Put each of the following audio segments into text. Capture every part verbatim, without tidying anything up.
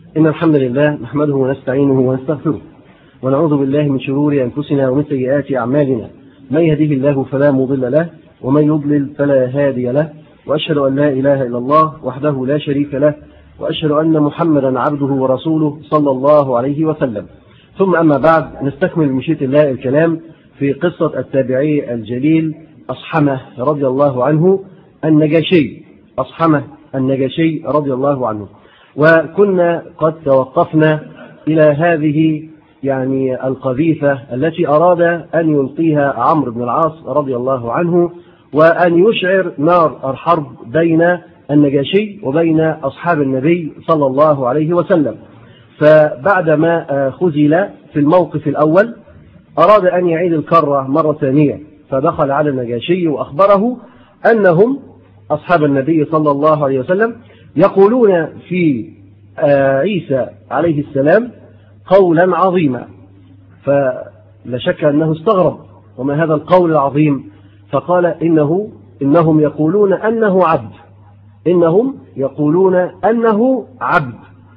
إن الحمد لله نحمده ونستعينه ونستغفره ونعوذ بالله من شرور أنفسنا ومن سيئات أعمالنا. من يهده الله فلا مضل له ومن يضلل فلا هادي له، وأشهد أن لا إله إلا الله وحده لا شريك له، وأشهد أن محمدا عبده ورسوله صلى الله عليه وسلم. ثم أما بعد، نستكمل بمشيئة الله الكلام في قصة التابعي الجليل أصحمة رضي الله عنه النجاشي أصحمة النجاشي رضي الله عنه. وكنا قد توقفنا إلى هذه يعني القذيفة التي أراد أن يلقيها عمرو بن العاص رضي الله عنه، وأن يشعر نار الحرب بين النجاشي وبين أصحاب النبي صلى الله عليه وسلم. فبعدما خذل في الموقف الأول أراد أن يعيد الكرة مرة ثانية، فدخل على النجاشي وأخبره أنهم أصحاب النبي صلى الله عليه وسلم يقولون في عيسى عليه السلام قولا عظيما. فلا شك أنه استغرب، وما هذا القول العظيم؟ فقال إنه إنهم يقولون أنه عبد إنهم يقولون أنه عبد.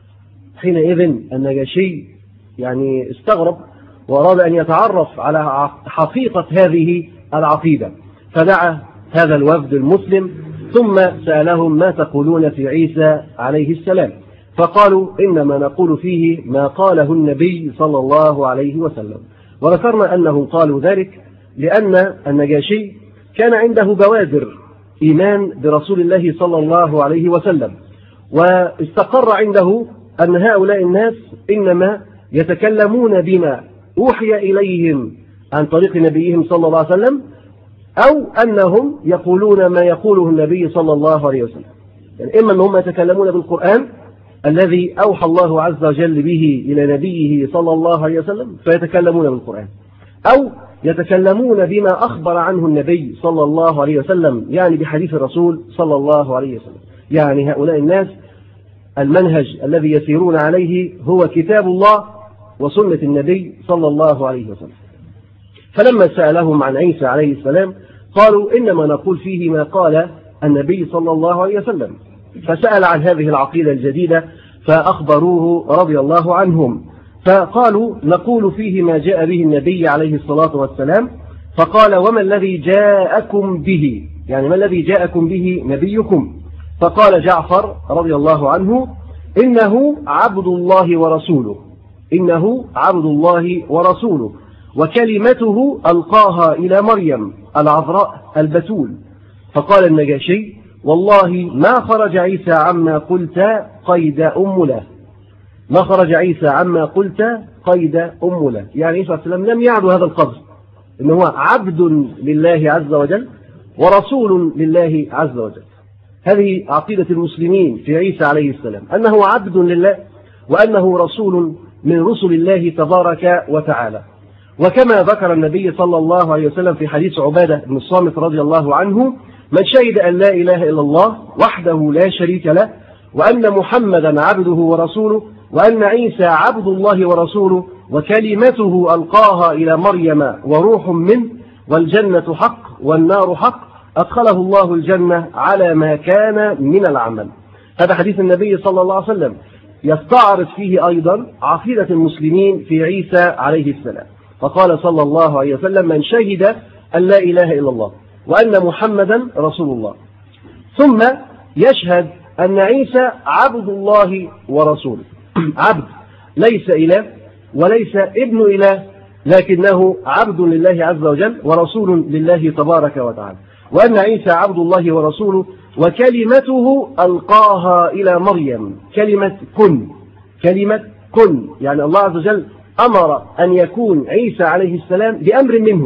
حينئذ النجاشي يعني استغرب وأراد أن يتعرف على حقيقة هذه العقيدة، فدعا هذا الوفد المسلم ثم سألهم ما تقولون في عيسى عليه السلام؟ فقالوا إنما نقول فيه ما قاله النبي صلى الله عليه وسلم. وذكرنا أنهم قالوا ذلك لأن النجاشي كان عنده بوادر إيمان برسول الله صلى الله عليه وسلم، واستقر عنده أن هؤلاء الناس إنما يتكلمون بما أوحي إليهم عن طريق نبيهم صلى الله عليه وسلم، أو أنهم يقولون ما يقوله النبي صلى الله عليه وسلم. يعني إما أنهم يتكلمون بالقرآن الذي أوحى الله عز وجل به إلى نبيه صلى الله عليه وسلم فيتكلمون بالقرآن، أو يتكلمون بما أخبر عنه النبي صلى الله عليه وسلم، يعني بحديث الرسول صلى الله عليه وسلم. يعني هؤلاء الناس المنهج الذي يسيرون عليه هو كتاب الله وسنة النبي صلى الله عليه وسلم. فلما سألهم عن عيسى عليه السلام قالوا إنما نقول فيه ما قال النبي صلى الله عليه وسلم. فسأل عن هذه العقيدة الجديدة فأخبروه رضي الله عنهم، فقالوا نقول فيه ما جاء به النبي عليه الصلاة والسلام. فقال وما الذي جاءكم به؟ يعني ما الذي جاءكم به نبيكم؟ فقال جعفر رضي الله عنه إنه عبد الله ورسوله إنه عبد الله ورسوله وكلمته ألقاها إلى مريم العذراء البتول. فقال النجاشي والله ما خرج عيسى عما قلت قيد أم له ما خرج عيسى عما قلت قيد أم له. يعني عيسى عليه السلام لم يعد هذا القصد، إنه هو عبد لله عز وجل ورسول لله عز وجل. هذه عقيدة المسلمين في عيسى عليه السلام، أنه عبد لله وأنه رسول من رسل الله تبارك وتعالى. وكما ذكر النبي صلى الله عليه وسلم في حديث عبادة بن الصامت رضي الله عنه من شهد أن لا إله إلا الله وحده لا شريك له وأن محمدا عبده ورسوله وأن عيسى عبد الله ورسوله وكلمته ألقاها إلى مريم وروح منه والجنة حق والنار حق أدخله الله الجنة على ما كان من العمل. هذا حديث النبي صلى الله عليه وسلم يستعرض فيه أيضا عقيدة المسلمين في عيسى عليه السلام. فقال صلى الله عليه وسلم من شهد أن لا إله إلا الله وأن محمدا رسول الله، ثم يشهد أن عيسى عبد الله ورسوله. عبد ليس إله وليس ابن إله، لكنه عبد لله عز وجل ورسول لله تبارك وتعالى. وأن عيسى عبد الله ورسوله وكلمته ألقاها إلى مريم. كلمة كن كلمة كن يعني الله عز وجل أمر أن يكون عيسى عليه السلام بأمر منه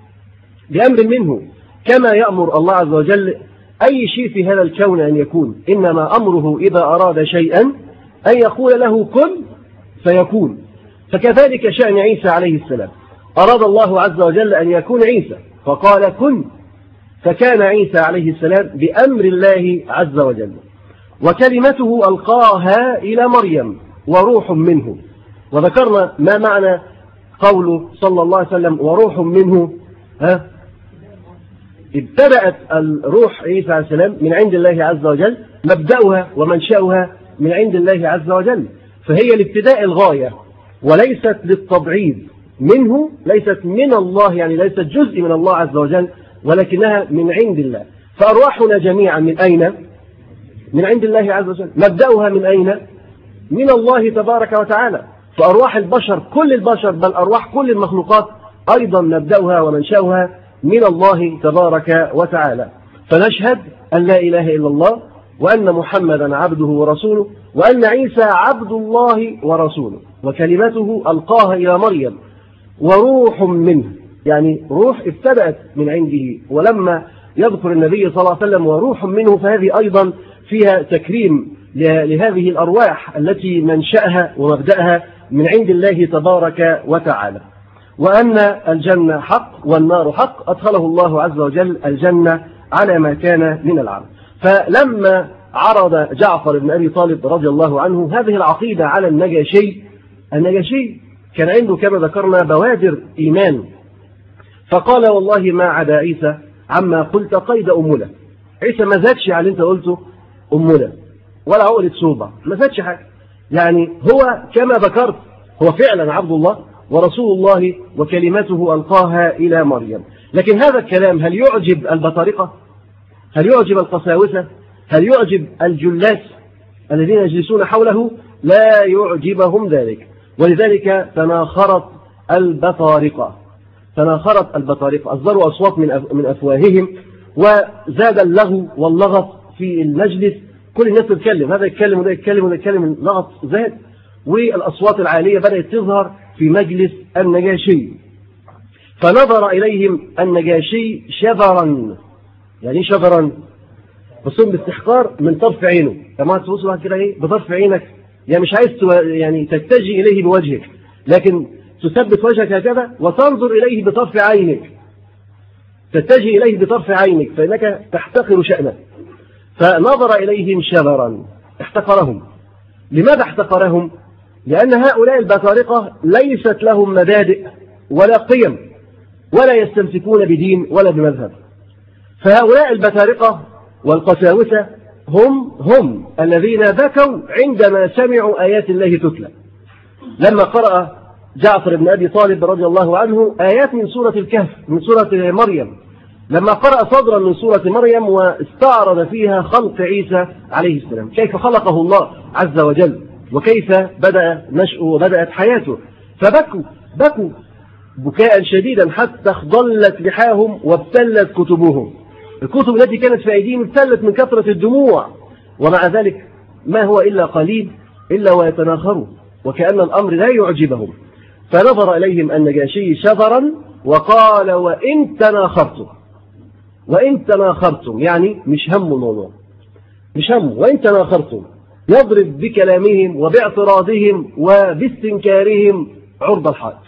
بأمر منه كما يأمر الله عز وجل أي شيء في هذا الكون أن يكون. إنما أمره إذا أراد شيئا أن يقول له كن فيكون. فكذلك شأن عيسى عليه السلام، أراد الله عز وجل أن يكون عيسى فقال كن، فكان عيسى عليه السلام بأمر الله عز وجل. وكلمته ألقاها إلى مريم وروح منه. وذكرنا ما معنى قوله صلى الله عليه وسلم وروح منه. ها ابتدأت الروح عيسى عليه السلام من عند الله عز وجل، مبدأها ومنشأها من عند الله عز وجل. فهي لابتداء الغاية وليست للتبعيد منه، ليست من الله، يعني ليست جزء من الله عز وجل، ولكنها من عند الله. فأرواحنا جميعا من أين؟ من عند الله عز وجل. مبدأها من أين؟ من الله تبارك وتعالى. فأرواح البشر، كل البشر، بل أرواح كل المخلوقات أيضا مبدأها ومنشأها من الله تبارك وتعالى. فنشهد أن لا إله إلا الله، وأن محمدا عبده ورسوله، وأن عيسى عبد الله ورسوله، وكلمته ألقاها إلى مريم وروح منه، يعني روح ابتدأت من عنده. ولما يذكر النبي صلى الله عليه وسلم وروح منه، فهذه أيضا فيها تكريم لهذه الأرواح التي منشأها ومبدأها من عند الله تبارك وتعالى. وأن الجنة حق والنار حق، أدخله الله عز وجل الجنة على ما كان من العمل. فلما عرض جعفر بن أبي طالب رضي الله عنه هذه العقيدة على النجاشي، النجاشي كان عنده كما ذكرنا بوادر إيمان، فقال والله ما عدا عيسى عما قلت قيد أمولة. عيسى ما زادش على اللي انت قلته أمولة ولا عقلة صوبة، ما زادش حاجة. يعني هو كما ذكرت هو فعلا عبد الله ورسول الله وكلمته ألقاها إلى مريم. لكن هذا الكلام هل يعجب البطارقة؟ هل يعجب القساوسة؟ هل يعجب الجلاس الذين يجلسون حوله؟ لا يعجبهم ذلك. ولذلك تناخرت البطارقة، تناخرت البطارقة، أصدروا أصوات من أفواههم، وزاد اللغو واللغط في المجلس. كل الناس تتكلم، هذا يتكلم وده يتكلم وده يتكلم، اللغط زاد، والأصوات العالية بدأت تظهر في مجلس النجاشي. فنظر إليهم النجاشي شذرا. يعني شذرا بصوم باستحقار من طرف عينه، كما توصل كده ايه بطرف عينك، يعني مش عايز يعني تتجه إليه بوجهك، لكن تثبت وجهك هكذا وتنظر إليه بطرف عينك، تتجه إليه بطرف عينك فإنك تحتقر شأنه. فنظر إليهم شذرا، احتقرهم. لماذا احتقرهم؟ لأن هؤلاء البطارقة ليست لهم مبادئ ولا قيم، ولا يستمسكون بدين ولا بمذهب. فهؤلاء البطارقة والقساوسة هم هم الذين بكوا عندما سمعوا آيات الله تتلى. لما قرأ جعفر بن أبي طالب رضي الله عنه آيات من سورة الكهف، من سورة مريم، لما قرأ صدرا من سورة مريم واستعرض فيها خلق عيسى عليه السلام، كيف خلقه الله عز وجل، وكيف بدأ نشأه وبدأت حياته، فبكوا بكوا بكاء شديدا حتى اخضلت لحاهم وابتلت كتبهم. الكتب التي كانت في أيديهم ابتلت من كثرة الدموع، ومع ذلك ما هو إلا قليل إلا ويتناخروا وكأن الأمر لا يعجبهم. فنظر إليهم النجاشي شذرا وقال وإن تناخرتم، وإن تناخرتم يعني مش هم الموضوع، مش هم، وإن تناخرتم، يضرب بكلامهم وباعتراضهم وباستنكارهم عرض الحائط،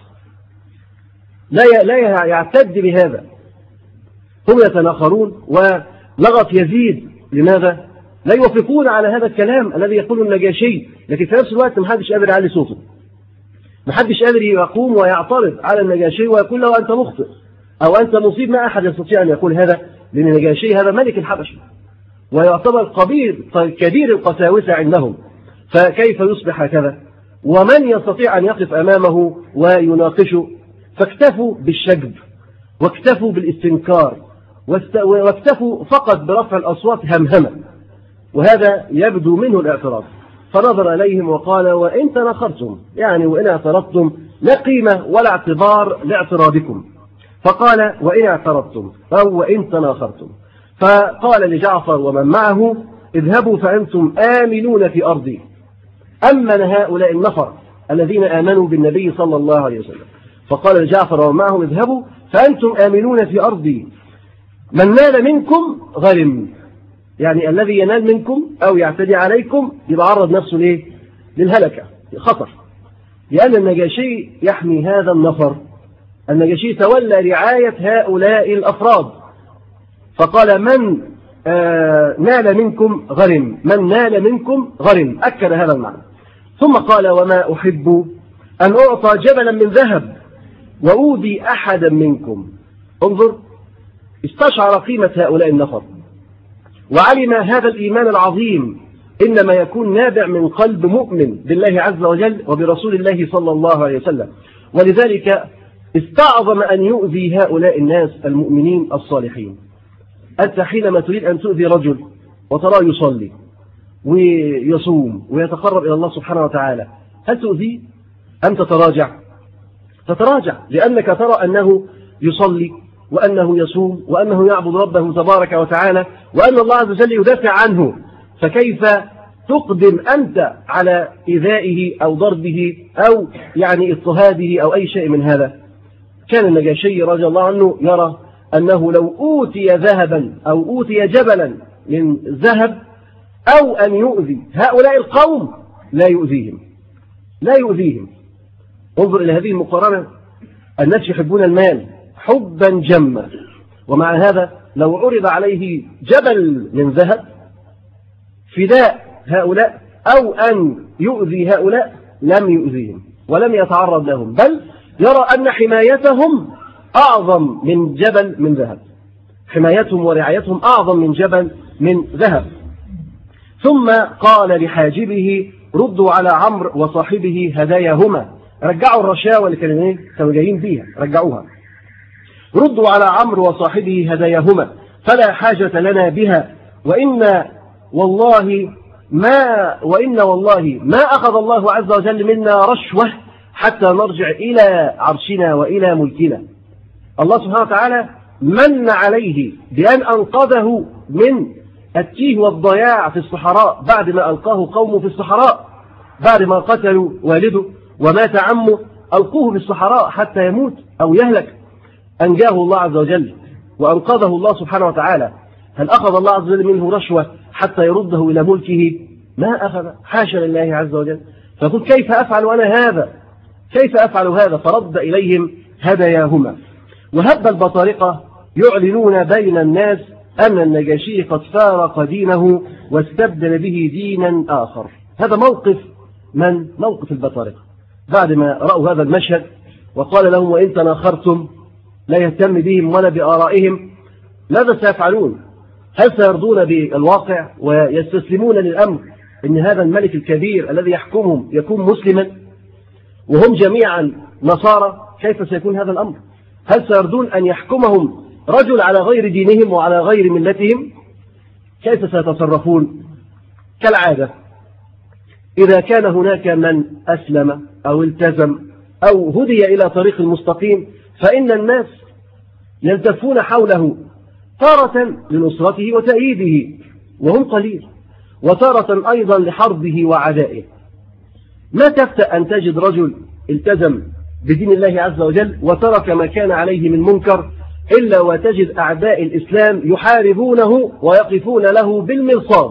لا لا يعتد بهذا. هم يتناخرون ولغط يزيد. لماذا؟ لا يوافقون على هذا الكلام الذي يقوله النجاشي، لكن في نفس الوقت محدش قادر يعلي صوته، محدش قادر يقوم ويعترض على النجاشي ويقول له أنت مخطئ أو أنت مصيب. ما أحد يستطيع أن يقول هذا، لأن النجاشي هذا ملك الحبشة ويعتبر قبير كبير القساوسة عندهم، فكيف يصبح هكذا؟ ومن يستطيع أن يقف أمامه ويناقشه؟ فاكتفوا بالشجب واكتفوا بالاستنكار واكتفوا فقط برفع الأصوات همهمة، وهذا يبدو منه الاعتراض. فنظر إليهم وقال وإن تناخرتم، يعني وإن اعترضتم لا قيمة ولا اعتبار لاعتراضكم. فقال وإن اعترضتم أو وإن تناخرتم. فقال لجعفر ومن معه اذهبوا فأنتم آمنون في أرضي. أمن هؤلاء النفر الذين آمنوا بالنبي صلى الله عليه وسلم، فقال لجعفر ومن معه اذهبوا فأنتم آمنون في أرضي، من نال منكم غرم، يعني الذي ينال منكم أو يعتدي عليكم يتعرض نفسه ليه؟ للهلكة، خطر. لأن النجاشي يحمي هذا النفر، النجاشي تولى رعاية هؤلاء الأفراد، فقال من آه نال منكم غرم، من نال منكم غرم، أكد هذا المعنى. ثم قال وما أحب أن أعطى جبلا من ذهب وأوذي أحدا منكم. انظر، استشعر قيمة هؤلاء النفر وعلم هذا الإيمان العظيم إنما يكون نابع من قلب مؤمن بالله عز وجل وبرسول الله صلى الله عليه وسلم. ولذلك استعظم أن يؤذي هؤلاء الناس المؤمنين الصالحين. أنت حينما تريد أن تؤذي رجل وتراه يصلي ويصوم ويتقرب إلى الله سبحانه وتعالى، هل تؤذيه أم تتراجع؟ تتراجع، لأنك ترى أنه يصلي وأنه يصوم وأنه يعبد ربه تبارك وتعالى وأن الله عز وجل يدافع عنه، فكيف تقدم أنت على إيذائه أو ضربه أو يعني اضطهاده أو أي شيء من هذا؟ كان النجاشي رضي الله عنه يرى أنه لو أوتي ذهبا أو أوتي جبلا من ذهب أو أن يؤذي هؤلاء القوم لا يؤذيهم لا يؤذيهم. انظر إلى هذه المقارنة. الناس يحبون المال حبا جما، ومع هذا لو عرض عليه جبل من ذهب فداء هؤلاء أو أن يؤذي هؤلاء لم يؤذيهم ولم يتعرض لهم، بل يرى أن حمايتهم أعظم من جبل من ذهب، حمايتهم ورعايتهم أعظم من جبل من ذهب. ثم قال لحاجبه ردوا على عمرو وصاحبه هداياهما، رجعوا الرشاوى اللي كانوا كانوا جايين فيها، رجعوها. ردوا على عمرو وصاحبه هداياهما فلا حاجة لنا بها، وإن والله ما وإن والله ما أخذ الله عز وجل منا رشوة حتى نرجع إلى عرشنا وإلى ملكنا. الله سبحانه وتعالى من عليه بأن أنقذه من التيه والضياع في الصحراء بعد ما ألقاه قومه في الصحراء، بعد ما قتلوا والده ومات عمه ألقوه في الصحراء حتى يموت أو يهلك، أنجاه الله عز وجل وأنقذه الله سبحانه وتعالى. هل أخذ الله عز وجل منه رشوة حتى يرده إلى ملكه؟ ما أخذ، حاشا لله عز وجل. فقل كيف أفعل أنا هذا؟ كيف أفعل هذا؟ فرد إليهم هداياهما. وهب البطارقة يعلنون بين الناس أن النجاشي قد فارق دينه واستبدل به دينا آخر. هذا موقف من؟ موقف البطارقة بعد ما رأوا هذا المشهد، وقال لهم وإن تناخرتم لا يهتم بهم ولا بآرائهم، ماذا سيفعلون؟ هل سيرضون بالواقع ويستسلمون للأمر أن هذا الملك الكبير الذي يحكمهم يكون مسلما وهم جميعا نصارى؟ كيف سيكون هذا الأمر؟ هل سيرضون أن يحكمهم رجل على غير دينهم وعلى غير ملتهم؟ كيف سيتصرفون؟ كالعادة إذا كان هناك من أسلم أو التزم أو هدي إلى طريق المستقيم فإن الناس يلتفون حوله، تارة لنصرته وتأييده وهم قليل، وتارة أيضا لحربه وعدائه. ما تفتأ أن تجد رجل التزم بدين الله عز وجل وترك ما كان عليه من منكر إلا وتجد أعداء الإسلام يحاربونه ويقفون له بالمرصاد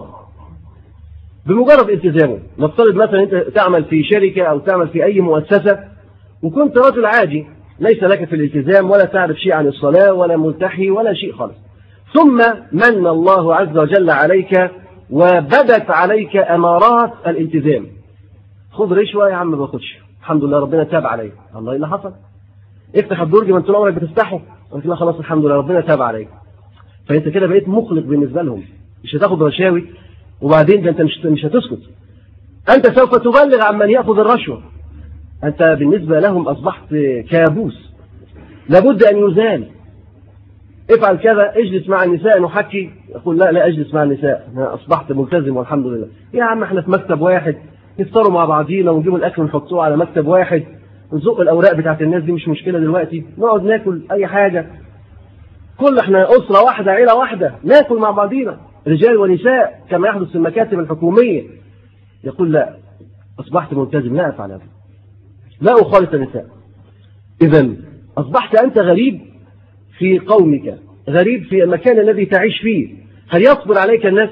بمجرد التزامه. نفترض مثلا أنت تعمل في شركة أو تعمل في أي مؤسسة وكنت رجل عادي ليس لك في الالتزام ولا تعرف شيء عن الصلاة ولا ملتحي ولا شيء خالص، ثم من الله عز وجل عليك وبدت عليك أمارات الالتزام. خذ رشوة يا عم، ما باخدش، الحمد لله ربنا تاب عليك. الله، ايه اللي حصل؟ افتح الدرج ما انت عمرك بتفتحه، قلت لا خلاص الحمد لله ربنا تاب عليك. فانت كده بقيت مخلق بالنسبة لهم، مش هتاخد رشاوي وبعدين ده انت مش مش هتسكت، انت سوف تبلغ عن من ياخذ الرشوة. انت بالنسبة لهم اصبحت كابوس لابد ان يزال. افعل كذا، اجلس مع النساء نحكي، يقول لا لا اجلس مع النساء، انا اصبحت ملتزم والحمد لله. يا عم احنا في مكتب واحد نفطروا مع بعضينا ونجيب الاكل ونحطوه على مكتب واحد ونزق الاوراق بتاعت الناس دي، مش مشكله دلوقتي، نقعد ناكل اي حاجه، كل احنا اسره واحده عيله واحده ناكل مع بعضينا رجال ونساء كما يحدث في المكاتب الحكوميه. يقول لا اصبحت ملتزم، لا افعل هذا، لا اخالط النساء. اذا اصبحت انت غريب في قومك، غريب في المكان الذي تعيش فيه. هل يصبر عليك الناس؟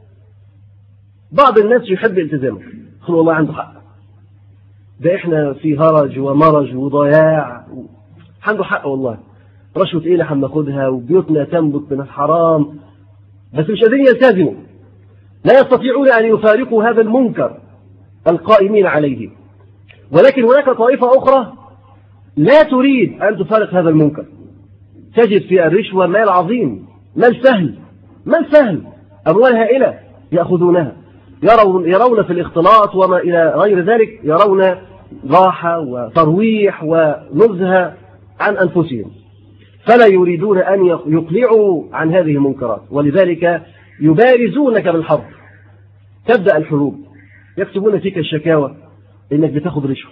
بعض الناس يحب التزامه، يقول والله عنده حق، ده احنا في هرج ومرج وضياع، عنده حق والله، رشوة ايه اللي هناخدها وبيوتنا تنبت من الحرام، بس مش قادرين يلتزموا، لا يستطيعون ان يفارقوا هذا المنكر القائمين عليه. ولكن هناك طائفة اخرى لا تريد ان تفارق هذا المنكر، تجد في الرشوة مال عظيم، مال سهل، مال سهل، أموال هائلة يأخذونها، يرون, يرون في الاختلاط وما إلى غير ذلك، يرون راحة وترويح ونزهة عن أنفسهم، فلا يريدون أن يقلعوا عن هذه المنكرات، ولذلك يبارزونك بالحرب. تبدأ الحروب، يكتبون فيك الشكاوى إنك بتاخد رشوة،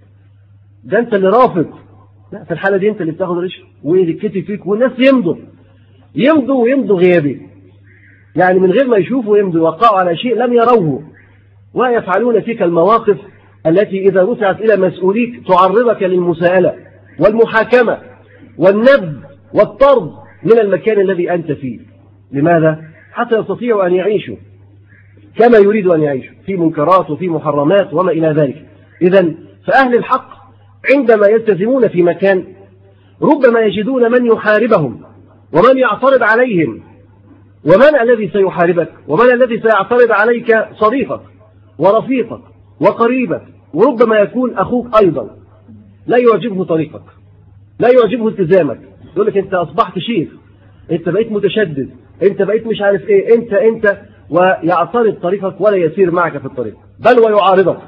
ده أنت اللي رافض، لا في الحالة دي أنت اللي بتاخد رشوة، ويكتب فيك والناس يمضوا يمضوا ويمضوا غيابي، يعني من غير ما يشوفوا يمضوا يوقعوا على شيء لم يروه، ويفعلون فيك المواقف التي إذا رفعت إلى مسؤوليك تعرضك للمساءلة والمحاكمة والنبذ والطرد من المكان الذي أنت فيه. لماذا؟ حتى يستطيعوا أن يعيشوا كما يريد أن يعيشوا في منكرات وفي محرمات وما إلى ذلك. إذن فأهل الحق عندما يلتزمون في مكان ربما يجدون من يحاربهم ومن يعترض عليهم. ومن الذي سيحاربك ومن الذي سيعترض عليك؟ صديقك ورفيقك وقريبك، وربما يكون أخوك أيضا لا يعجبه طريقك، لا يعجبه التزامك، يقول لك أنت أصبحت شيخ، أنت بقيت متشدد، أنت بقيت مش عارف إيه، أنت أنت ويعترض طريقك ولا يسير معك في الطريق، بل ويعارضك،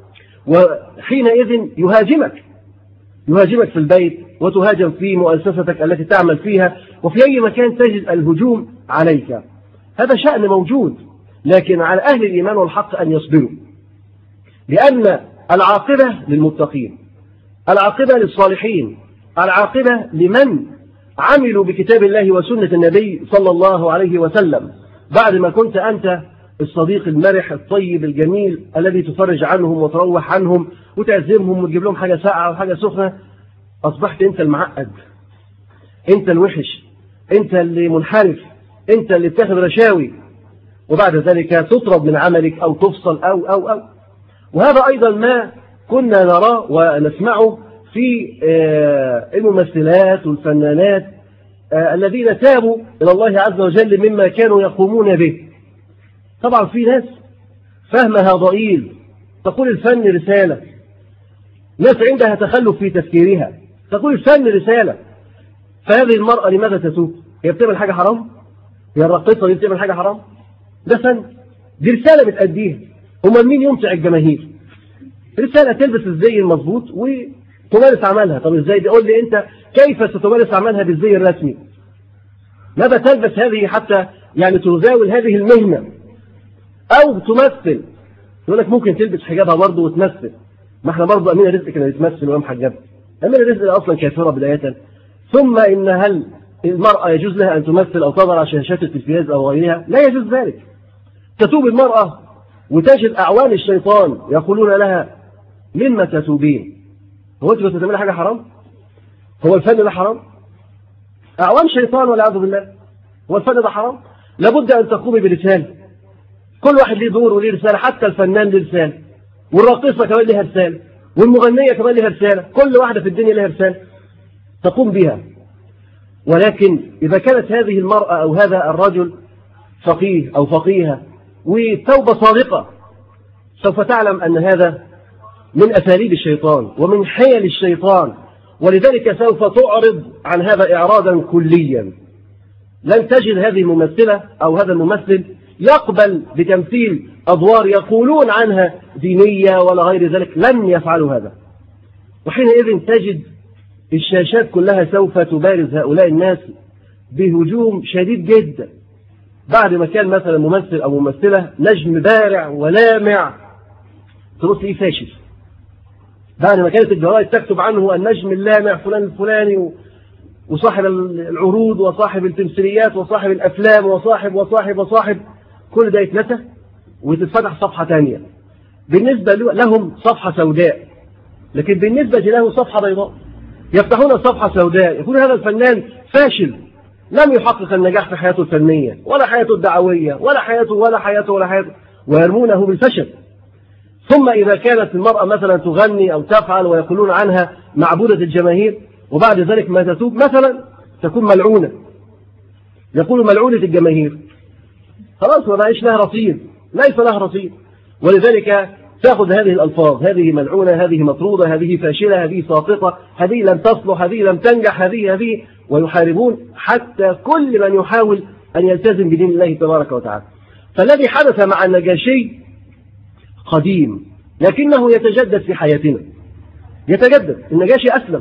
وحينئذ يهاجمك يهاجمك في البيت، وتهاجم في مؤسستك التي تعمل فيها، وفي أي مكان تجد الهجوم عليك. هذا شأن موجود، لكن على أهل الإيمان والحق أن يصبروا، لأن العاقبة للمتقين، العاقبة للصالحين، العاقبة لمن عملوا بكتاب الله وسنة النبي صلى الله عليه وسلم. بعد ما كنت أنت الصديق المرح الطيب الجميل الذي تفرج عنهم وتروح عنهم وتعزمهم وتجيب لهم حاجة ساقعة وحاجة سخنة، أصبحت أنت المعقد، أنت الوحش، أنت اللي منحرف، أنت اللي بتاخذ رشاوي، وبعد ذلك تطرد من عملك أو تفصل أو أو أو وهذا أيضا ما كنا نراه ونسمعه في الممثلات والفنانات الذين تابوا إلى الله عز وجل مما كانوا يقومون به. طبعا في ناس فهمها ضئيل، تقول الفن رسالة، ناس عندها تخلف في تفكيرها، تقول الفن رسالة. فهذه المرأة لماذا تتوب؟ هي بتعمل حاجة حرام؟ هي الراقصة دي بتعمل حاجة حرام؟ ده فن، دي رسالة بتأديها. هم مين يمتع الجماهير؟ رسالة تلبس الزي المضبوط وتمارس عملها. طب ازاي؟ دي قول لي انت كيف ستمارس عملها بالزي الرسمي؟ ماذا تلبس هذه حتى يعني تزاول هذه المهنة؟ أو تمثل، يقول لك ممكن تلبس حجابها برضه وتمثل. ما احنا برضه أمين الرزق كان يتمثل ويوم حجاب. أمين الرزق أصلا كافرة بداية. ثم إن هل المرأة يجوز لها أن تمثل أو تظهر على شاشات التلفزيون أو غيرها؟ لا يجوز ذلك. تتوب المرأة وتجد أعوان الشيطان يقولون لها مما تتوبين؟ هو أنت كنت تعمل حاجة حرام؟ هو الفن ده حرام؟ أعوان شيطان والعياذ بالله. هو الفن ده حرام؟ لابد أن تقومي برسالة. كل واحد ليه دور وليه رسالة، حتى الفنان له رسالة، والراقصة كمان لها رسالة، والمغنية كمان لها رسالة، كل واحدة في الدنيا لها رسالة تقوم بها. ولكن إذا كانت هذه المرأة أو هذا الرجل فقيه أو فقيهة وتوبة صادقة، سوف تعلم أن هذا من أساليب الشيطان ومن حيل الشيطان، ولذلك سوف تعرض عن هذا إعراضا كليا. لن تجد هذه الممثلة أو هذا الممثل يقبل بتمثيل أدوار يقولون عنها دينية ولا غير ذلك، لن يفعلوا هذا. وحينئذ تجد الشاشات كلها سوف تبارز هؤلاء الناس بهجوم شديد جدا. بعد ما كان مثلا ممثل أو ممثلة نجم بارع ولامع، تبص إيه فاشل. بعد ما كانت الجرائد تكتب عنه النجم اللامع فلان الفلاني وصاحب العروض وصاحب التمثيليات وصاحب الأفلام وصاحب وصاحب وصاحب، كل ده يتنسى وتتفتح صفحة تانية. بالنسبة لهم صفحة سوداء، لكن بالنسبة له صفحة بيضاء. يفتحون صفحة سوداء، يقول هذا الفنان فاشل، لم يحقق النجاح في حياته الفنية ولا حياته الدعوية ولا حياته ولا حياته ولا حياته، ويرمونه بالفشل. ثم إذا كانت المرأة مثلا تغني أو تفعل ويقولون عنها معبودة الجماهير، وبعد ذلك ما تتوب مثلا تكون ملعونة، يقول ملعونة الجماهير، خلاص ما بقاش لها رصيد، ليس لها رصيد. ولذلك تأخذ هذه الألفاظ، هذه ملعونة، هذه مطرودة، هذه فاشلة، هذه ساقطة، هذه لم تصلح، هذه لم تنجح، هذه هذه ويحاربون حتى كل من يحاول أن يلتزم بدين الله تبارك وتعالى. فالذي حدث مع النجاشي قديم لكنه يتجدد في حياتنا، يتجدد. النجاشي أسلم،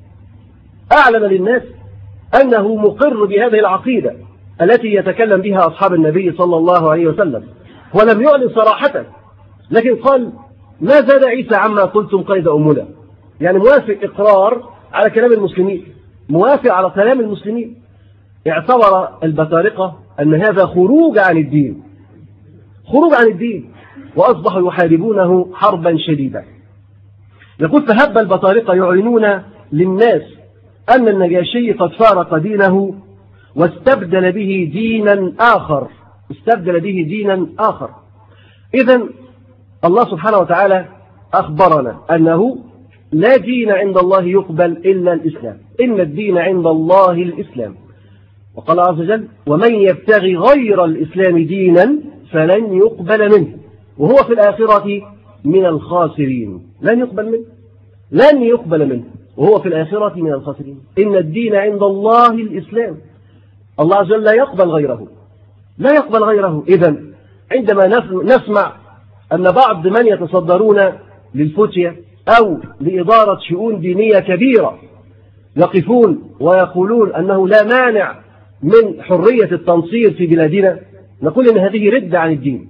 أعلن للناس أنه مقر بهذه العقيدة التي يتكلم بها أصحاب النبي صلى الله عليه وسلم، ولم يعلن صراحة، لكن قال ما زاد عيسى عما قلتم قيد أمنا، يعني موافق إقرار على كلام المسلمين، موافق على كلام المسلمين. اعتبر البطارقة أن هذا خروج عن الدين، خروج عن الدين، وأصبحوا يحاربونه حربا شديدة. يقول فهب البطارقة يعلنون للناس أن النجاشي قد فارق دينه واستبدل به دينا آخر، استبدل به دينا آخر. إذن الله سبحانه وتعالى أخبرنا أنه لا دين عند الله يقبل إلا الإسلام، إن الدين عند الله الإسلام. وقال عز وجل ومن يبتغي غير الإسلام دينا فلن يقبل منه وهو في الآخرة من الخاسرين. لن يقبل منه، لن يقبل منه وهو في الآخرة من الخاسرين. إن الدين عند الله الإسلام. الله عز وجل لا يقبل غيره، لا يقبل غيره. إذن عندما نسمع أن بعض من يتصدرون للفتية أو لإدارة شؤون دينية كبيرة يقفون ويقولون أنه لا مانع من حرية التنصير في بلادنا، نقول إن هذه ردة عن الدين،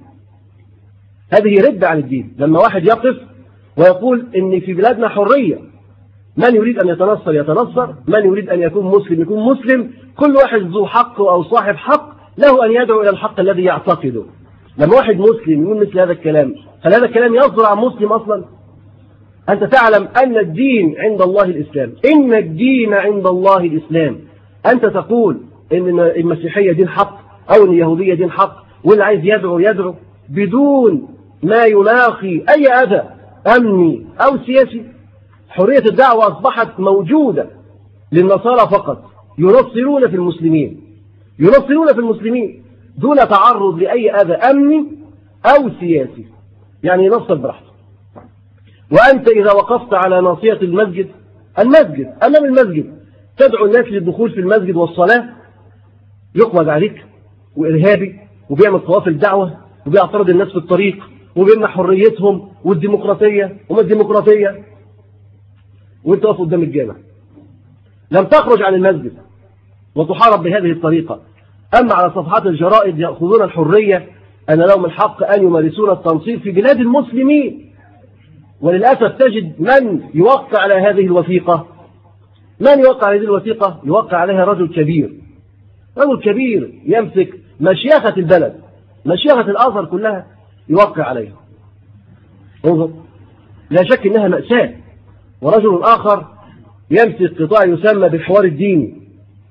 هذه ردة عن الدين. لما واحد يقف ويقول إن في بلادنا حرية، من يريد أن يتنصر يتنصر، من يريد أن يكون مسلم يكون مسلم، كل واحد ذو حق أو صاحب حق له أن يدعو إلى الحق الذي يعتقده. لما واحد مسلم يقول مثل هذا الكلام، هل هذا الكلام يصدر عن مسلم أصلا؟ أنت تعلم أن الدين عند الله الإسلام، إن الدين عند الله الإسلام. أنت تقول إن المسيحية دين حق أو إن اليهودية دين حق، واللي عايز يدعو يدعو بدون ما يلاقي أي أذى أمني أو سياسي. حرية الدعوة أصبحت موجودة للنصارى فقط، ينصرون في المسلمين، ينصرون في المسلمين دون تعرض لأي أذى أمني أو سياسي، يعني ينصر براحته. وأنت إذا وقفت على ناصية المسجد، المسجد أمام المسجد تدعو الناس للدخول في المسجد والصلاة، يقبض عليك وإرهابي وبيعمل قوافل دعوة وبيعترض الناس في الطريق وبيمنع حريتهم والديمقراطية وما الديمقراطية، وانت واقف قدام الجامع. لم تخرج عن المسجد وتحارب بهذه الطريقة. أما على صفحات الجرائد يأخذون الحرية أن لهم الحق أن يمارسون التنصير في بلاد المسلمين، وللأسف تجد من يوقع على هذه الوثيقة، من يوقع على هذه الوثيقة يوقع عليها رجل كبير، رجل كبير يمسك مشيخة البلد، مشيخة الأزهر كلها يوقع عليها. انظر، لا شك أنها مأساة. ورجل آخر يمسك قطاع يسمى بالحوار الديني،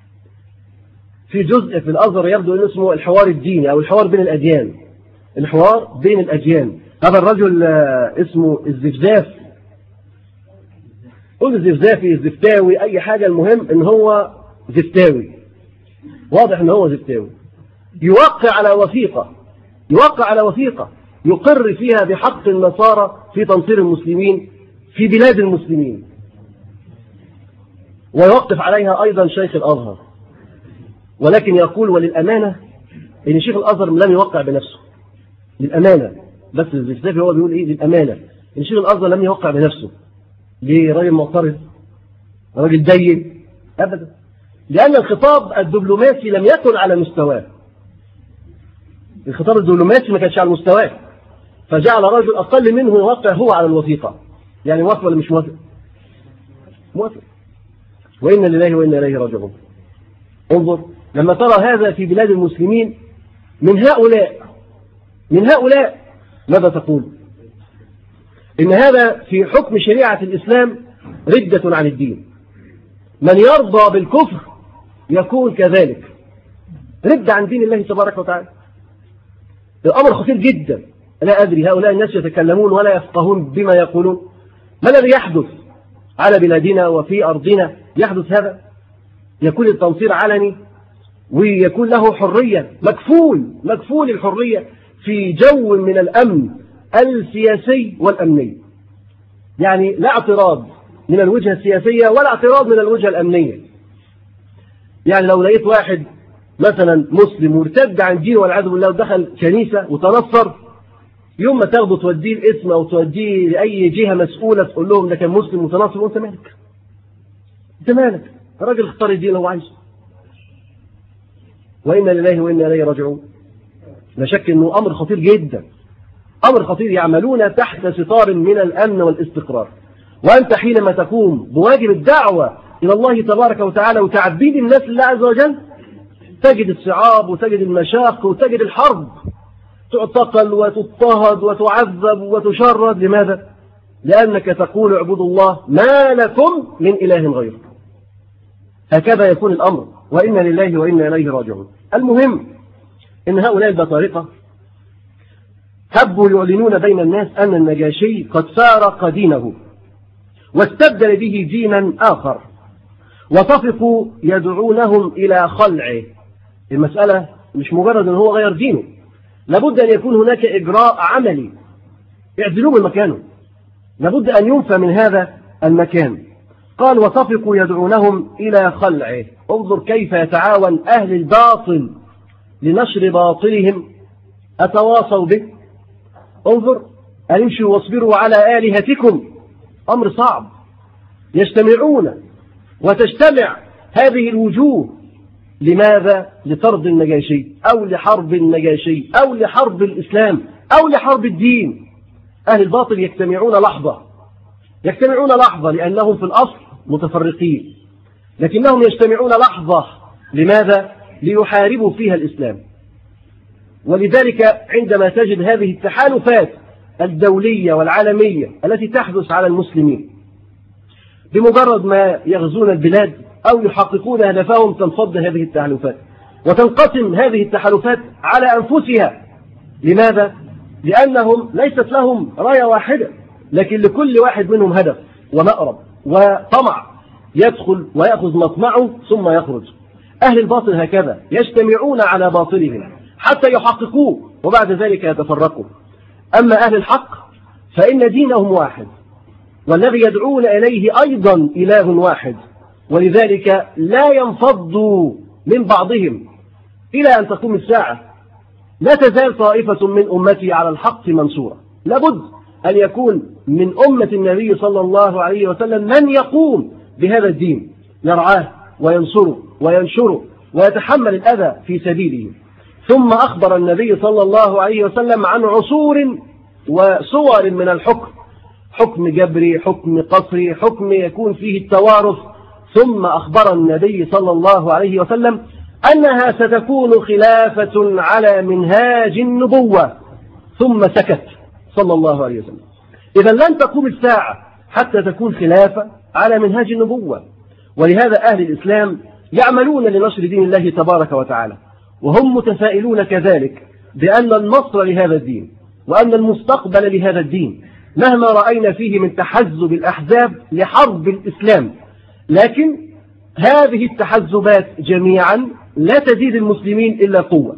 في جزء في الأزهر يبدو أنه اسمه الحوار الديني أو الحوار بين الأديان، الحوار بين الأديان. هذا الرجل اسمه الزفزاف، قل الزفزافي الزفتاوي أي حاجة، المهم أن هو زفتاوي، واضح أنه هو زفتاوي. يوقع على وثيقة، يوقع على وثيقة يقر فيها بحق النصارى في تنصير المسلمين في بلاد المسلمين، ويوقف عليها أيضا شيخ الأزهر. ولكن يقول وللأمانة إن شيخ الأزهر لم يوقع بنفسه، للأمانة. بس الزفتافي هو بيقول إيه للأمانة، إن شيخ الأزهر لم يوقع بنفسه. ليه؟ راجل معترض، راجل دين؟ أبدا، لأن الخطاب الدبلوماسي لم يكن على مستواه، الخطاب الدبلوماسي ما كانش على مستواه، فجعل رجل أقل منه يوقع هو على الوثيقة. يعني موافق ولا مش موافق؟ موافق. وإنا لله وإنا إليه راجعون. انظر، لما ترى هذا في بلاد المسلمين من هؤلاء من هؤلاء ماذا تقول؟ إن هذا في حكم شريعة الإسلام ردة عن الدين. من يرضى بالكفر يكون كذلك، رد عن دين الله تبارك وتعالى. الأمر خطير جدا. لا أدري هؤلاء الناس يتكلمون ولا يفقهون بما يقولون. ما الذي يحدث على بلادنا وفي أرضنا؟ يحدث هذا، يكون التنصير علني ويكون له حرية، مكفول مكفول الحرية في جو من الأمن السياسي والأمني. يعني لا اعتراض من الوجهة السياسية ولا اعتراض من الوجهة الأمنية. يعني لو لقيت واحد مثلا مسلم وارتد عن دينه والعياذ بالله ودخل كنيسة وتنصر، يوم ما تاخده توديه الاسم أو توديه لأي جهة مسؤولة تقول لهم ده كان مسلم متناصر، وأنت مالك؟ أنت مالك؟ الراجل اختار الدين اللي هو عايزه. وإنا لله وإنا إليه راجعون. لا شك أنه أمر خطير جدا، أمر خطير، يعملون تحت ستار من الأمن والاستقرار، وأنت حينما تقوم بواجب الدعوة إلى الله تبارك وتعالى وتعبيد الناس لله عز وجل تجد الصعاب وتجد المشاق وتجد الحرب، تعتقل وتضطهد وتعذب وتشرد. لماذا؟ لأنك تقول اعبدوا الله ما لكم من إله غيره. هكذا يكون الأمر، وإنا لله وإنا إليه راجعون. المهم إن هؤلاء البطارقة حبوا يعلنون بين الناس أن النجاشي قد فارق دينه واستبدل به دينا آخر، وطفقوا يدعونهم إلى خلعه. المسألة مش مجرد أن هو غير دينه، لابد أن يكون هناك إجراء عملي يعزلوه من مكانه، لابد أن ينفى من هذا المكان. قال وطفقوا يدعونهم إلى خلعه. انظر كيف يتعاون أهل الباطل لنشر باطلهم، أتواصوا به. انظر أن يمشوا واصبروا على آلهتكم، أمر صعب. يجتمعون وتجتمع هذه الوجوه لماذا؟ لطرد النجاشي أو لحرب النجاشي أو لحرب الإسلام أو لحرب الدين. أهل الباطل يجتمعون لحظة، يجتمعون لحظة لأنهم في الأصل متفرقين، لكنهم يجتمعون لحظة لماذا؟ ليحاربوا فيها الإسلام. ولذلك عندما تجد هذه التحالفات الدولية والعالمية التي تحدث على المسلمين، بمجرد ما يغزون البلاد أو يحققون هدفهم تنفض هذه التحالفات وتنقسم هذه التحالفات على أنفسها. لماذا؟ لأنهم ليست لهم راية واحدة، لكن لكل واحد منهم هدف ومأرب وطمع، يدخل ويأخذ مطمعه ثم يخرج. أهل الباطل هكذا يجتمعون على باطلهم حتى يحققوه وبعد ذلك يتفرقوا. أما أهل الحق فإن دينهم واحد، والذي يدعون إليه أيضا إله واحد، ولذلك لا ينفضوا من بعضهم إلى أن تقوم الساعة. لا تزال طائفة من أمتي على الحق منصورة. لابد أن يكون من أمة النبي صلى الله عليه وسلم من يقوم بهذا الدين، يرعاه وينصره وينشره ويتحمل الأذى في سبيله. ثم أخبر النبي صلى الله عليه وسلم عن عصور وصور من الحكم، حكم جبري، حكم قصري، حكم يكون فيه التوارث. ثم أخبر النبي صلى الله عليه وسلم أنها ستكون خلافة على منهاج النبوة، ثم سكت صلى الله عليه وسلم. إذا لن تقوم الساعة حتى تكون خلافة على منهاج النبوة. ولهذا أهل الإسلام يعملون لنشر دين الله تبارك وتعالى، وهم متفائلون كذلك بأن النصر لهذا الدين وأن المستقبل لهذا الدين مهما رأينا فيه من تحزب الأحزاب لحرب الإسلام. لكن هذه التحزبات جميعا لا تزيد المسلمين إلا قوة.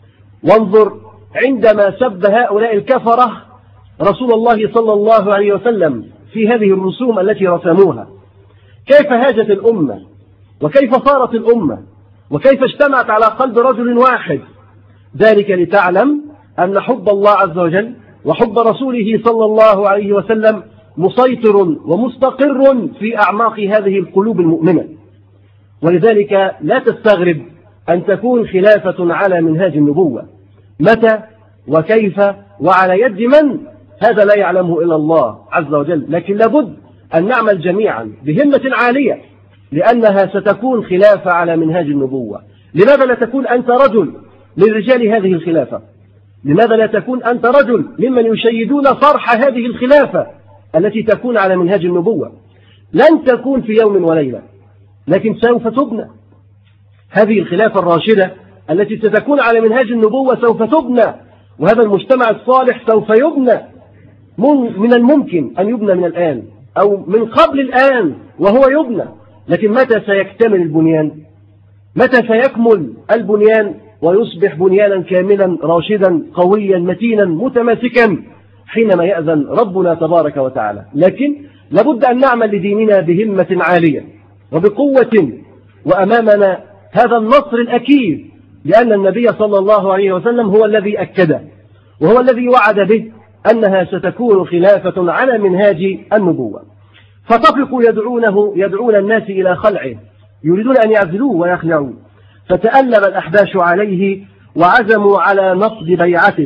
وانظر عندما سب هؤلاء الكفرة رسول الله صلى الله عليه وسلم في هذه الرسوم التي رسموها، كيف هاجت الأمة وكيف صارت الأمة وكيف اجتمعت على قلب رجل واحد. ذلك لتعلم أن حب الله عز وجل وحب رسوله صلى الله عليه وسلم مسيطر ومستقر في أعماق هذه القلوب المؤمنة. ولذلك لا تستغرب أن تكون خلافة على منهاج النبوة. متى وكيف وعلى يد من؟ هذا لا يعلمه إلا الله عز وجل، لكن لابد أن نعمل جميعا بهمة عالية لأنها ستكون خلافة على منهاج النبوة. لماذا لا تكون أنت رجل من رجال هذه الخلافة؟ لماذا لا تكون أنت رجل ممن يشيدون صرح هذه الخلافة التي تكون على منهاج النبوة؟ لن تكون في يوم وليلة، لكن سوف تبنى. هذه الخلافة الراشدة التي ستكون على منهاج النبوة سوف تبنى، وهذا المجتمع الصالح سوف يبنى. من الممكن أن يبنى من الآن أو من قبل الآن وهو يبنى، لكن متى سيكتمل البنيان؟ متى سيكمل البنيان ويصبح بنيانا كاملا راشدا قويا متينا متماسكا؟ حينما يأذن ربنا تبارك وتعالى. لكن لابد أن نعمل لديننا بهمة عالية وبقوة، وأمامنا هذا النصر الأكيد، لأن النبي صلى الله عليه وسلم هو الذي أكده وهو الذي وعد به أنها ستكون خلافة على منهاج النبوة، فطفقوا يدعونه يدعون الناس إلى خلعه، يريدون أن يعزلوه ويخلعوه، فتألم الأحباش عليه وعزموا على نقض بيعته،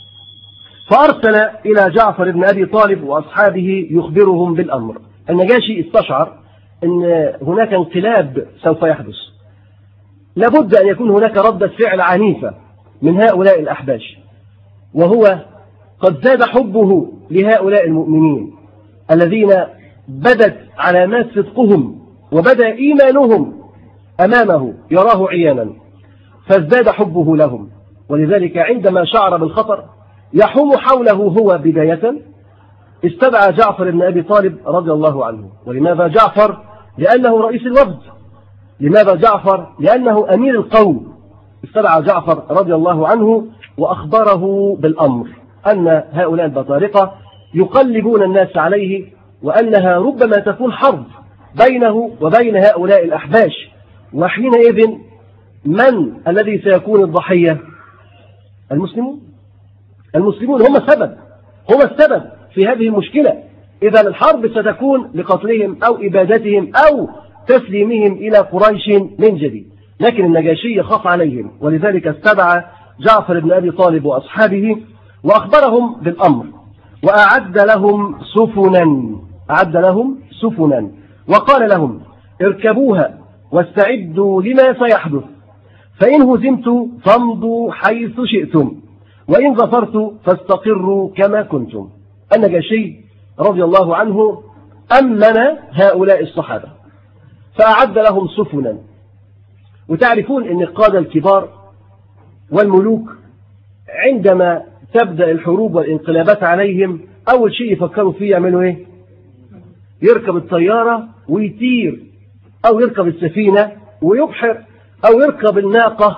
فأرسل إلى جعفر بن أبي طالب وأصحابه يخبرهم بالأمر. النجاشي استشعر أن هناك انقلاب سوف يحدث، لابد أن يكون هناك ردة فعل عنيفة من هؤلاء الأحباش، وهو قد زاد حبه لهؤلاء المؤمنين الذين بدت علامات صدقهم وبدا إيمانهم أمامه يراه عيانا، فازداد حبه لهم. ولذلك عندما شعر بالخطر يحوم حوله هو بداية، استدعى جعفر بن أبي طالب رضي الله عنه. ولماذا جعفر؟ لأنه رئيس الوفد. لماذا جعفر؟ لأنه أمير القوم. استدعى جعفر رضي الله عنه وأخبره بالأمر، أن هؤلاء البطارقة يقلبون الناس عليه، وأنها ربما تكون حرب بينه وبين هؤلاء الأحباش. وحينئذ من الذي سيكون الضحية؟ المسلمون. المسلمون هم السبب، هم السبب في هذه المشكلة. إذا الحرب ستكون لقتلهم أو إبادتهم أو تسليمهم إلى قريش من جديد. لكن النجاشي خاف عليهم، ولذلك استدعى جعفر بن أبي طالب وأصحابه وأخبرهم بالأمر، وأعد لهم سفنا أعد لهم سفنا وقال لهم: اركبوها واستعدوا لما سيحدث، فإن هزمت فامضوا حيث شئتم، وإن ظفرت فاستقروا كما كنتم. النجاشي رضي الله عنه أمن هؤلاء الصحابة فأعد لهم سفنا. وتعرفون أن القادة الكبار والملوك عندما تبدأ الحروب والانقلابات عليهم أول شيء يفكروا فيه يعملوا إيه؟ يركب الطيارة ويطير، أو يركب السفينة ويبحر، أو يركب الناقة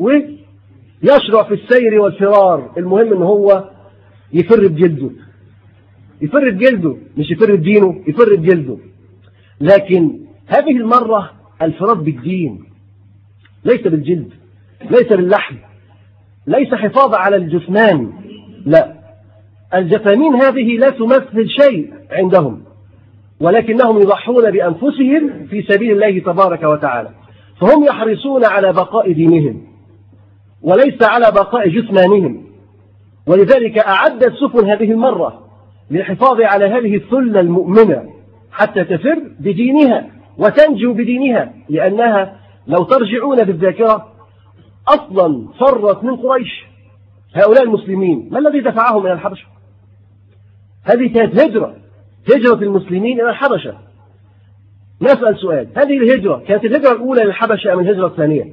ويشرع في السير والفرار. المهم أن هو يفر بجلده، يفر بجلده، مش يفر بدينه، يفر بجلده. لكن هذه المرة الفرار بالدين، ليس بالجلد، ليس باللحم، ليس حفاظ على الجثمان، لا، الجثامين هذه لا تمثل شيء عندهم، ولكنهم يضحون بأنفسهم في سبيل الله تبارك وتعالى، فهم يحرصون على بقاء دينهم وليس على بقاء جثمانهم. ولذلك أعد السفن هذه المرة للحفاظ على هذه الثلة المؤمنة حتى تفر بدينها وتنجو بدينها، لأنها لو ترجعون بالذاكرة أصلا فرت من قريش هؤلاء المسلمين. ما الذي دفعهم إلى الحبشة؟ هذه كانت هجرة، هجرة المسلمين إلى الحبشة. نسأل سؤال: هذه الهجرة كانت الهجرة الأولى للحبشة أم الهجرة الثانية؟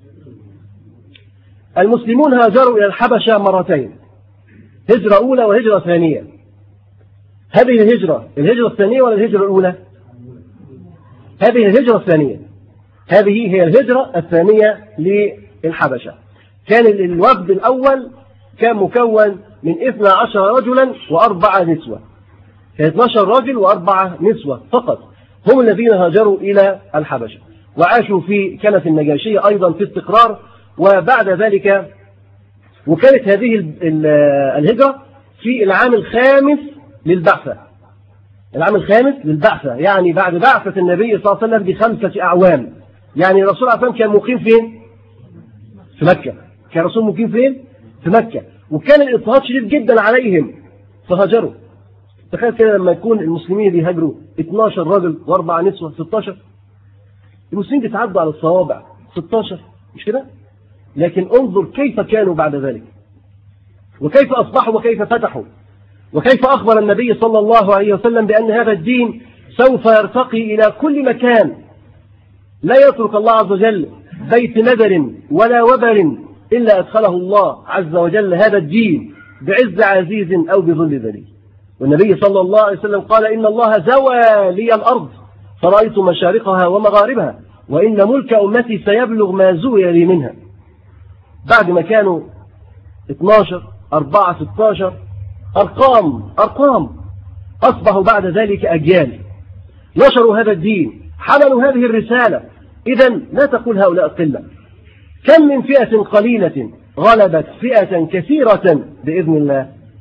المسلمون هاجروا إلى الحبشة مرتين، هجرة أولى وهجرة ثانية. هذه الهجرة الهجرة الثانية ولا الهجرة الأولى؟ هذه الهجرة الثانية، هذه هي الهجرة الثانية للحبشة. كان الوفد الأول كان مكون من اثني عشر رجلا وأربعة نسوة، كان اثني عشر رجل وأربعة نسوة فقط هم الذين هاجروا إلى الحبشة وعاشوا في كنف النجاشية أيضا في استقرار. وبعد ذلك وكانت هذه الهجرة في العام الخامس للبعثة، العام الخامس للبعثة يعني بعد بعثة النبي صلى الله عليه وسلم بخمسة أعوام. يعني الرسول عليه الصلاة والسلام كان مقيم فين؟ في مكة. كان الرسول مقيم فين؟ في مكة. وكان الاضطهاد شديد جدا عليهم فهاجروا. تخيل كده لما يكون المسلمين بيهاجروا اثني عشر رجل وأربعة نسوة، ستة عشر. المسلمين بيتعدوا على الصوابع، ستة عشر، مش كده؟ لكن انظر كيف كانوا بعد ذلك، وكيف أصبحوا وكيف فتحوا، وكيف أخبر النبي صلى الله عليه وسلم بأن هذا الدين سوف يرتقي إلى كل مكان. لا يترك الله عز وجل بيت ندر ولا وبر إلا أدخله الله عز وجل هذا الدين بعز عزيز أو بذل ذليل. والنبي صلى الله عليه وسلم قال: إن الله زوى لي الأرض فرأيت مشارقها ومغاربها، وإن ملك أمتي سيبلغ ما زوي لي منها. بعد ما كانوا اثني عشر، أربعة، ستة عشر، أرقام أرقام أصبحوا بعد ذلك أجيال نشروا هذا الدين، حملوا هذه الرسالة. إذن لا تقول هؤلاء قلة. كم من فئة قليلة غلبت فئة كثيرة بإذن الله.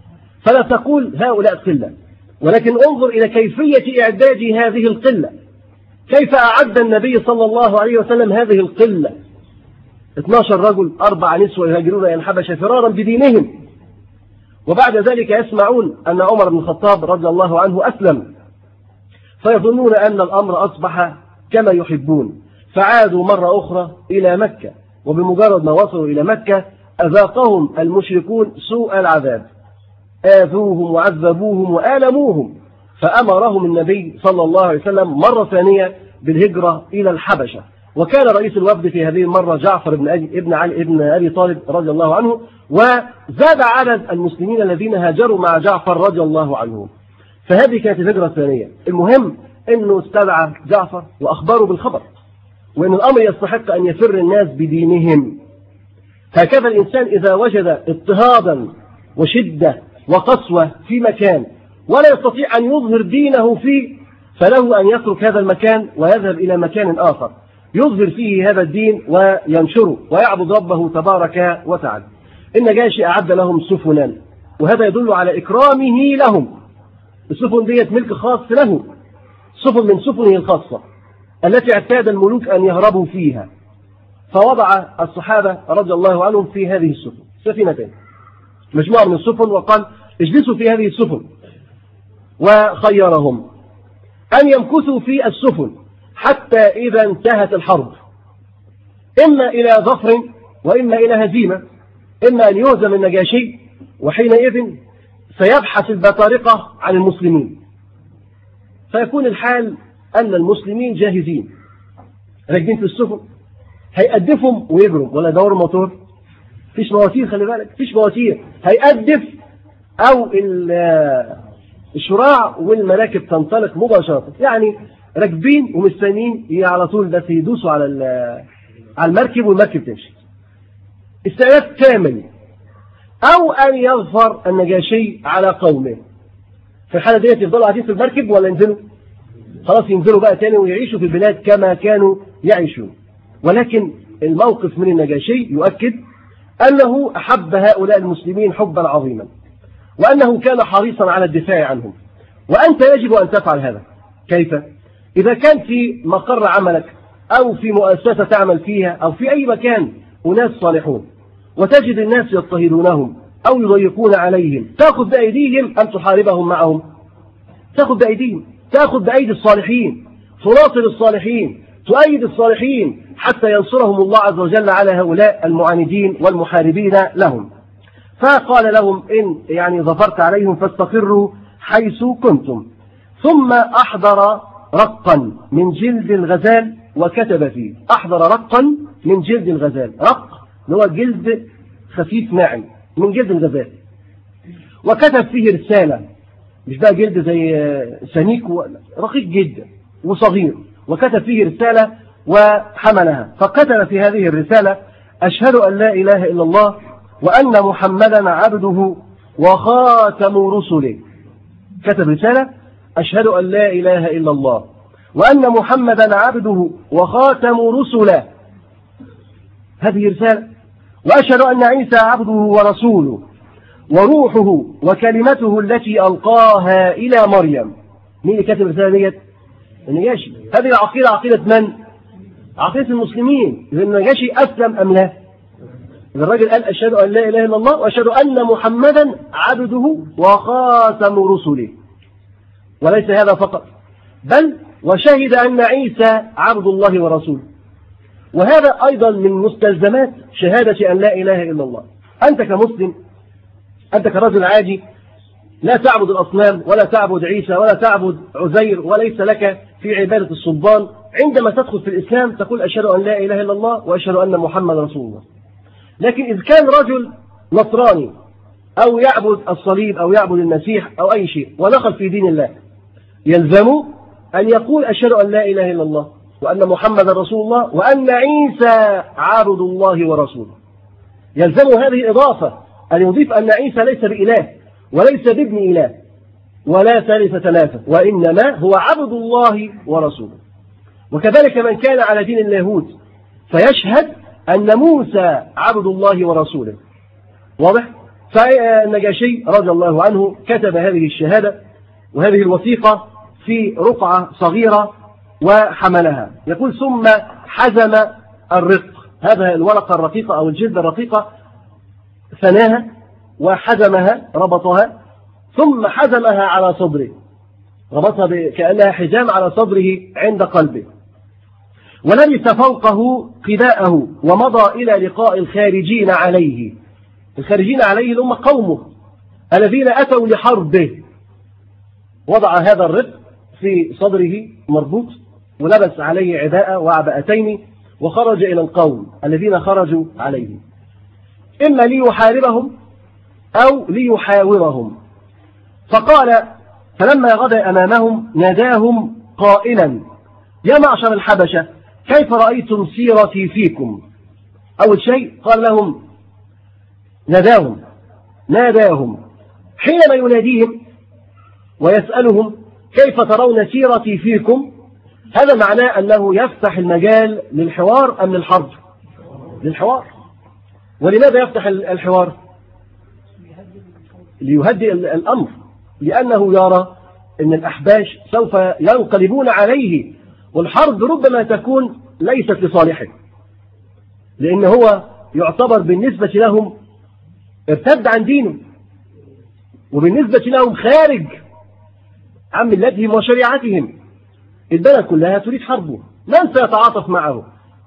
فلا تقول هؤلاء قلة، ولكن انظر إلى كيفية إعداد هذه القلة. كيف أعد النبي صلى الله عليه وسلم هذه القلة؟ اثني عشر رجل، أربع نسوة يهاجرون إلى الحبشة فرارا بدينهم، وبعد ذلك يسمعون أن عمر بن الخطاب رضي الله عنه أسلم، فيظنون أن الأمر أصبح كما يحبون، فعادوا مرة أخرى إلى مكة. وبمجرد ما وصلوا إلى مكة أذاقهم المشركون سوء العذاب، آذوهم وعذبوهم وآلموهم، فأمرهم النبي صلى الله عليه وسلم مرة ثانية بالهجرة إلى الحبشة. وكان رئيس الوفد في هذه المرة جعفر بن ابن علي ابن أبي طالب رضي الله عنه، وزاد عدد المسلمين الذين هاجروا مع جعفر رضي الله عنه. فهذه كانت الهجرة الثانية. المهم أنه استدعى جعفر وأخبره بالخبر، وأن الأمر يستحق أن يفر الناس بدينهم. هكذا الإنسان إذا وجد اضطهادا وشدة وقسوة في مكان ولا يستطيع أن يظهر دينه فيه، فله أن يترك هذا المكان ويذهب إلى مكان آخر يظهر فيه هذا الدين وينشره ويعبد ربه تبارك وتعالى. النجاشي أعد لهم سفنا، وهذا يدل على إكرامه لهم. السفن ديت ملك خاص له، سفن من سفنه الخاصة التي اعتاد الملوك أن يهربوا فيها. فوضع الصحابة رضي الله عنهم في هذه السفن سفينتين، مجموعة من السفن، وقال اجلسوا في هذه السفن، وخيرهم أن يمكثوا في السفن حتى إذا انتهت الحرب، إما إلى ظفر وإما إلى هزيمة، إما أن يهزم النجاشي، وحينئذ سيبحث البطارقة عن المسلمين، فيكون الحال أن المسلمين جاهزين راكبين في السفن، هيقدفهم ويجروا ولا دور موتور، فيش مواتير، خلي بالك فيش مواتير، هيقدف أو الشراع والمراكب تنطلق مباشرة، يعني راكبين ومستنيين على طول بس يدوسوا على على المركب والمركب تمشي. استعداد كامل. أو أن يظفر النجاشي على قومه، في الحالة ديت يفضلوا قاعدين في المركب ولا ينزلوا؟ خلاص ينزلوا بقى تاني ويعيشوا في البلاد كما كانوا يعيشون. ولكن الموقف من النجاشي يؤكد أنه أحب هؤلاء المسلمين حبا عظيما، وأنه كان حريصا على الدفاع عنهم. وأنت يجب أن تفعل هذا. كيف؟ إذا كان في مقر عملك أو في مؤسسة تعمل فيها أو في أي مكان أناس صالحون، وتجد الناس يضطهدونهم أو يضيقون عليهم، تأخذ بأيديهم أم تحاربهم معهم؟ تأخذ بأيديهم، تأخذ بأيدي الصالحين، تناصر الصالحين، تؤيد الصالحين حتى ينصرهم الله عز وجل على هؤلاء المعاندين والمحاربين لهم. فقال لهم إن يعني ظفرت عليهم فاستقروا حيث كنتم. ثم أحضر رقا من جلد الغزال وكتب فيه. أحضر رقا من جلد الغزال، رق اللي هو جلد خفيف ناعم من جلد الغزال، وكتب فيه رسالة، مش بقى جلد زي سنيك، رقيق جدا وصغير، وكتب فيه رسالة وحملها. فكتب في هذه الرسالة: أشهد أن لا إله إلا الله وأن محمدا عبده وخاتم رسله. كتب رسالة: أشهد أن لا إله إلا الله وأن محمدا عبده وخاتم رسله. هذه رسالة. وأشهد أن عيسى عبده ورسوله وروحه وكلمته التي ألقاها إلى مريم. مين اللي كتب الرسالة ديت؟ النجاشي. هذه العقيدة عقيدة من؟ عقيدة المسلمين. إذا النجاشي أسلم أم لا؟ إذا الرجل قال أشهد أن لا إله إلا الله وأشهد أن محمدا عبده وخاتم رسله. وليس هذا فقط، بل وشهد أن عيسى عبد الله ورسوله. وهذا أيضا من مستلزمات شهادة أن لا إله إلا الله. أنت كمسلم، أنت كرجل عادي لا تعبد الأصنام ولا تعبد عيسى ولا تعبد عزير وليس لك في عبادة الصلبان، عندما تدخل في الإسلام تقول أشهد أن لا إله إلا الله وأشهد أن محمد رسول الله. لكن إذا كان رجل نصراني أو يعبد الصليب أو يعبد المسيح أو أي شيء ودخل في دين الله، يلزم أن يقول أشهد أن لا إله إلا الله وأن محمد رسول الله وأن عيسى عبد الله ورسوله. يلزم هذه الإضافة أن يضيف أن عيسى ليس بإله وليس بابن إله ولا ثالث ثلاثة، وإنما هو عبد الله ورسوله. وكذلك من كان على دين اليهود فيشهد أن موسى عبد الله ورسوله. واضح؟ فالنجاشي رضي الله عنه كتب هذه الشهادة وهذه الوثيقة في رقعة صغيرة وحملها. يقول ثم حزم الرق، هذا الورقة الرقيقة أو الجلد الرقيقة، ثناها وحزمها ربطها، ثم حزمها على صدره، ربطها كأنها حزام على صدره عند قلبه، ولبس فوقه قباءه ومضى إلى لقاء الخارجين عليه. الخارجين عليه هم قومه الذين أتوا لحربه. وضع هذا الرق في صدره مربوط، ولبس عليه عباءة وعباءتين، وخرج إلى القوم الذين خرجوا عليه، إما ليحاربهم أو ليحاورهم. فقال فلما غدا أمامهم ناداهم قائلا يا معشر الحبشة كيف رأيتم سيرتي فيكم؟ أول شيء قال لهم ناداهم ناداهم حينما يناديهم ويسألهم كيف ترون سيرتي فيكم، هذا معناه أنه يفتح المجال للحوار أم للحرب؟ للحوار. ولماذا يفتح الحوار؟ ليهدئ الأمر، لأنه يرى أن الأحباش سوف ينقلبون عليه، والحرب ربما تكون ليست لصالحه، لأن هو يعتبر بالنسبة لهم ارتد عن دينه، وبالنسبة لهم خارج عن ملتهم وشريعتهم. البلد كلها تريد حربه، من سيتعاطف معه؟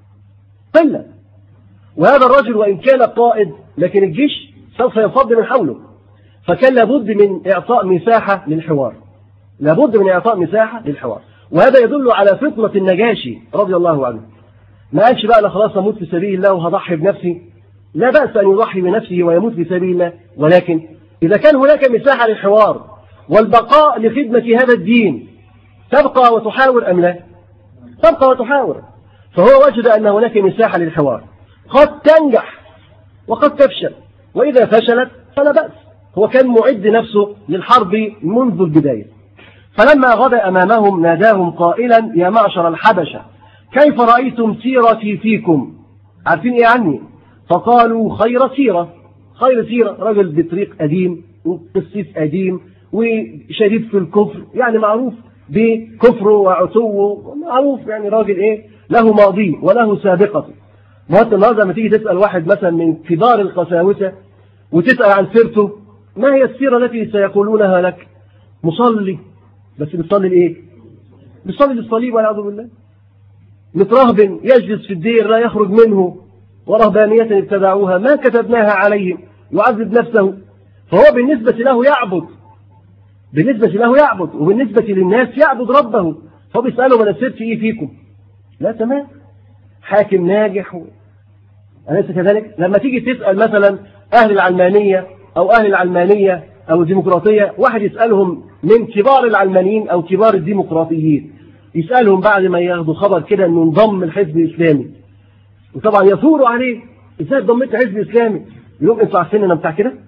قلة. وهذا الرجل وإن كان قائد لكن الجيش سوف ينفض من حوله، فكان لابد من إعطاء مساحة للحوار، لابد من إعطاء مساحة للحوار. وهذا يدل على فطنة النجاشي رضي الله عنه. ما قالش بقى لا خلاص أموت في سبيل الله وهضحي بنفسي، لا بأس أن يضحي بنفسه ويموت في سبيل الله، ولكن إذا كان هناك مساحة للحوار والبقاء لخدمة هذا الدين تبقى وتحاور أم لا؟ تبقى وتحاور. فهو وجد أن هناك مساحة للحوار، قد تنجح وقد تفشل، وإذا فشلت فلا بأس. هو كان معد نفسه للحرب منذ البداية. فلما غدا أمامهم ناداهم قائلا يا معشر الحبشة كيف رأيتم سيرتي فيكم؟ عارفين إيه عني؟ فقالوا خير سيرة. خير سيرة، رجل بطريق قديم وقسيس قديم وشديد في الكفر، يعني معروف بكفره وعتوه، معروف يعني راجل إيه له ماضي وله سابقة. وقت النهارده لما تيجي تسأل واحد مثلا من كبار القساوسة وتسأل عن سيرته، ما هي السيرة التي سيقولونها لك؟ مصلي، بس بتصلي لإيه؟ بتصلي للصليب والعياذ بالله. مترهب يجلس في الدير لا يخرج منه، ورهبانية ابتدعوها ما كتبناها عليهم، يعذب نفسه. فهو بالنسبة له يعبد، بالنسبة له يعبد، وبالنسبة للناس يعبد ربه. فهو بيسألهم أنا سيرتي إيه فيكم؟ لا تمام، حاكم ناجح و... أليس كذلك؟ لما تيجي تسأل مثلا أهل العلمانية أو أهل العلمانية أو الديمقراطية، واحد يسألهم من كبار العلمانيين أو كبار الديمقراطيين، يسألهم بعد ما ياخدوا خبر كده أنه انضم الحزب الإسلامي، وطبعا يثوروا عليه ازاي ضميت حزب إسلامي؟ يقول انتوا عارفين أنا بتاع كده؟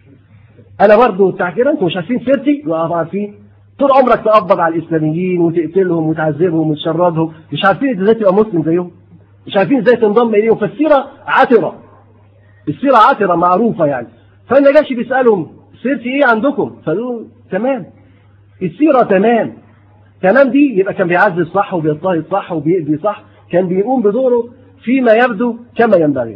أنا برضه بتاع كده؟ انتوا مش عارفين سيرتي؟ لا عارفين. طول عمرك تقبض على الإسلاميين وتقتلهم وتعذبهم وتشردهم، مش عارفين ازاي تبقى مسلم زيهم، مش عارفين ازاي تنضم إليهم. فالسيرة عطرة، السيرة عطرة معروفة يعني. فالنجاشي بيسألهم سيرتي إيه عندكم؟ فقالوا تمام، السيرة تمام. تمام دي يبقى كان بيعزز صح وبيضطهد صح وبيأذي صح، كان بيقوم بدوره فيما يبدو كما ينبغي.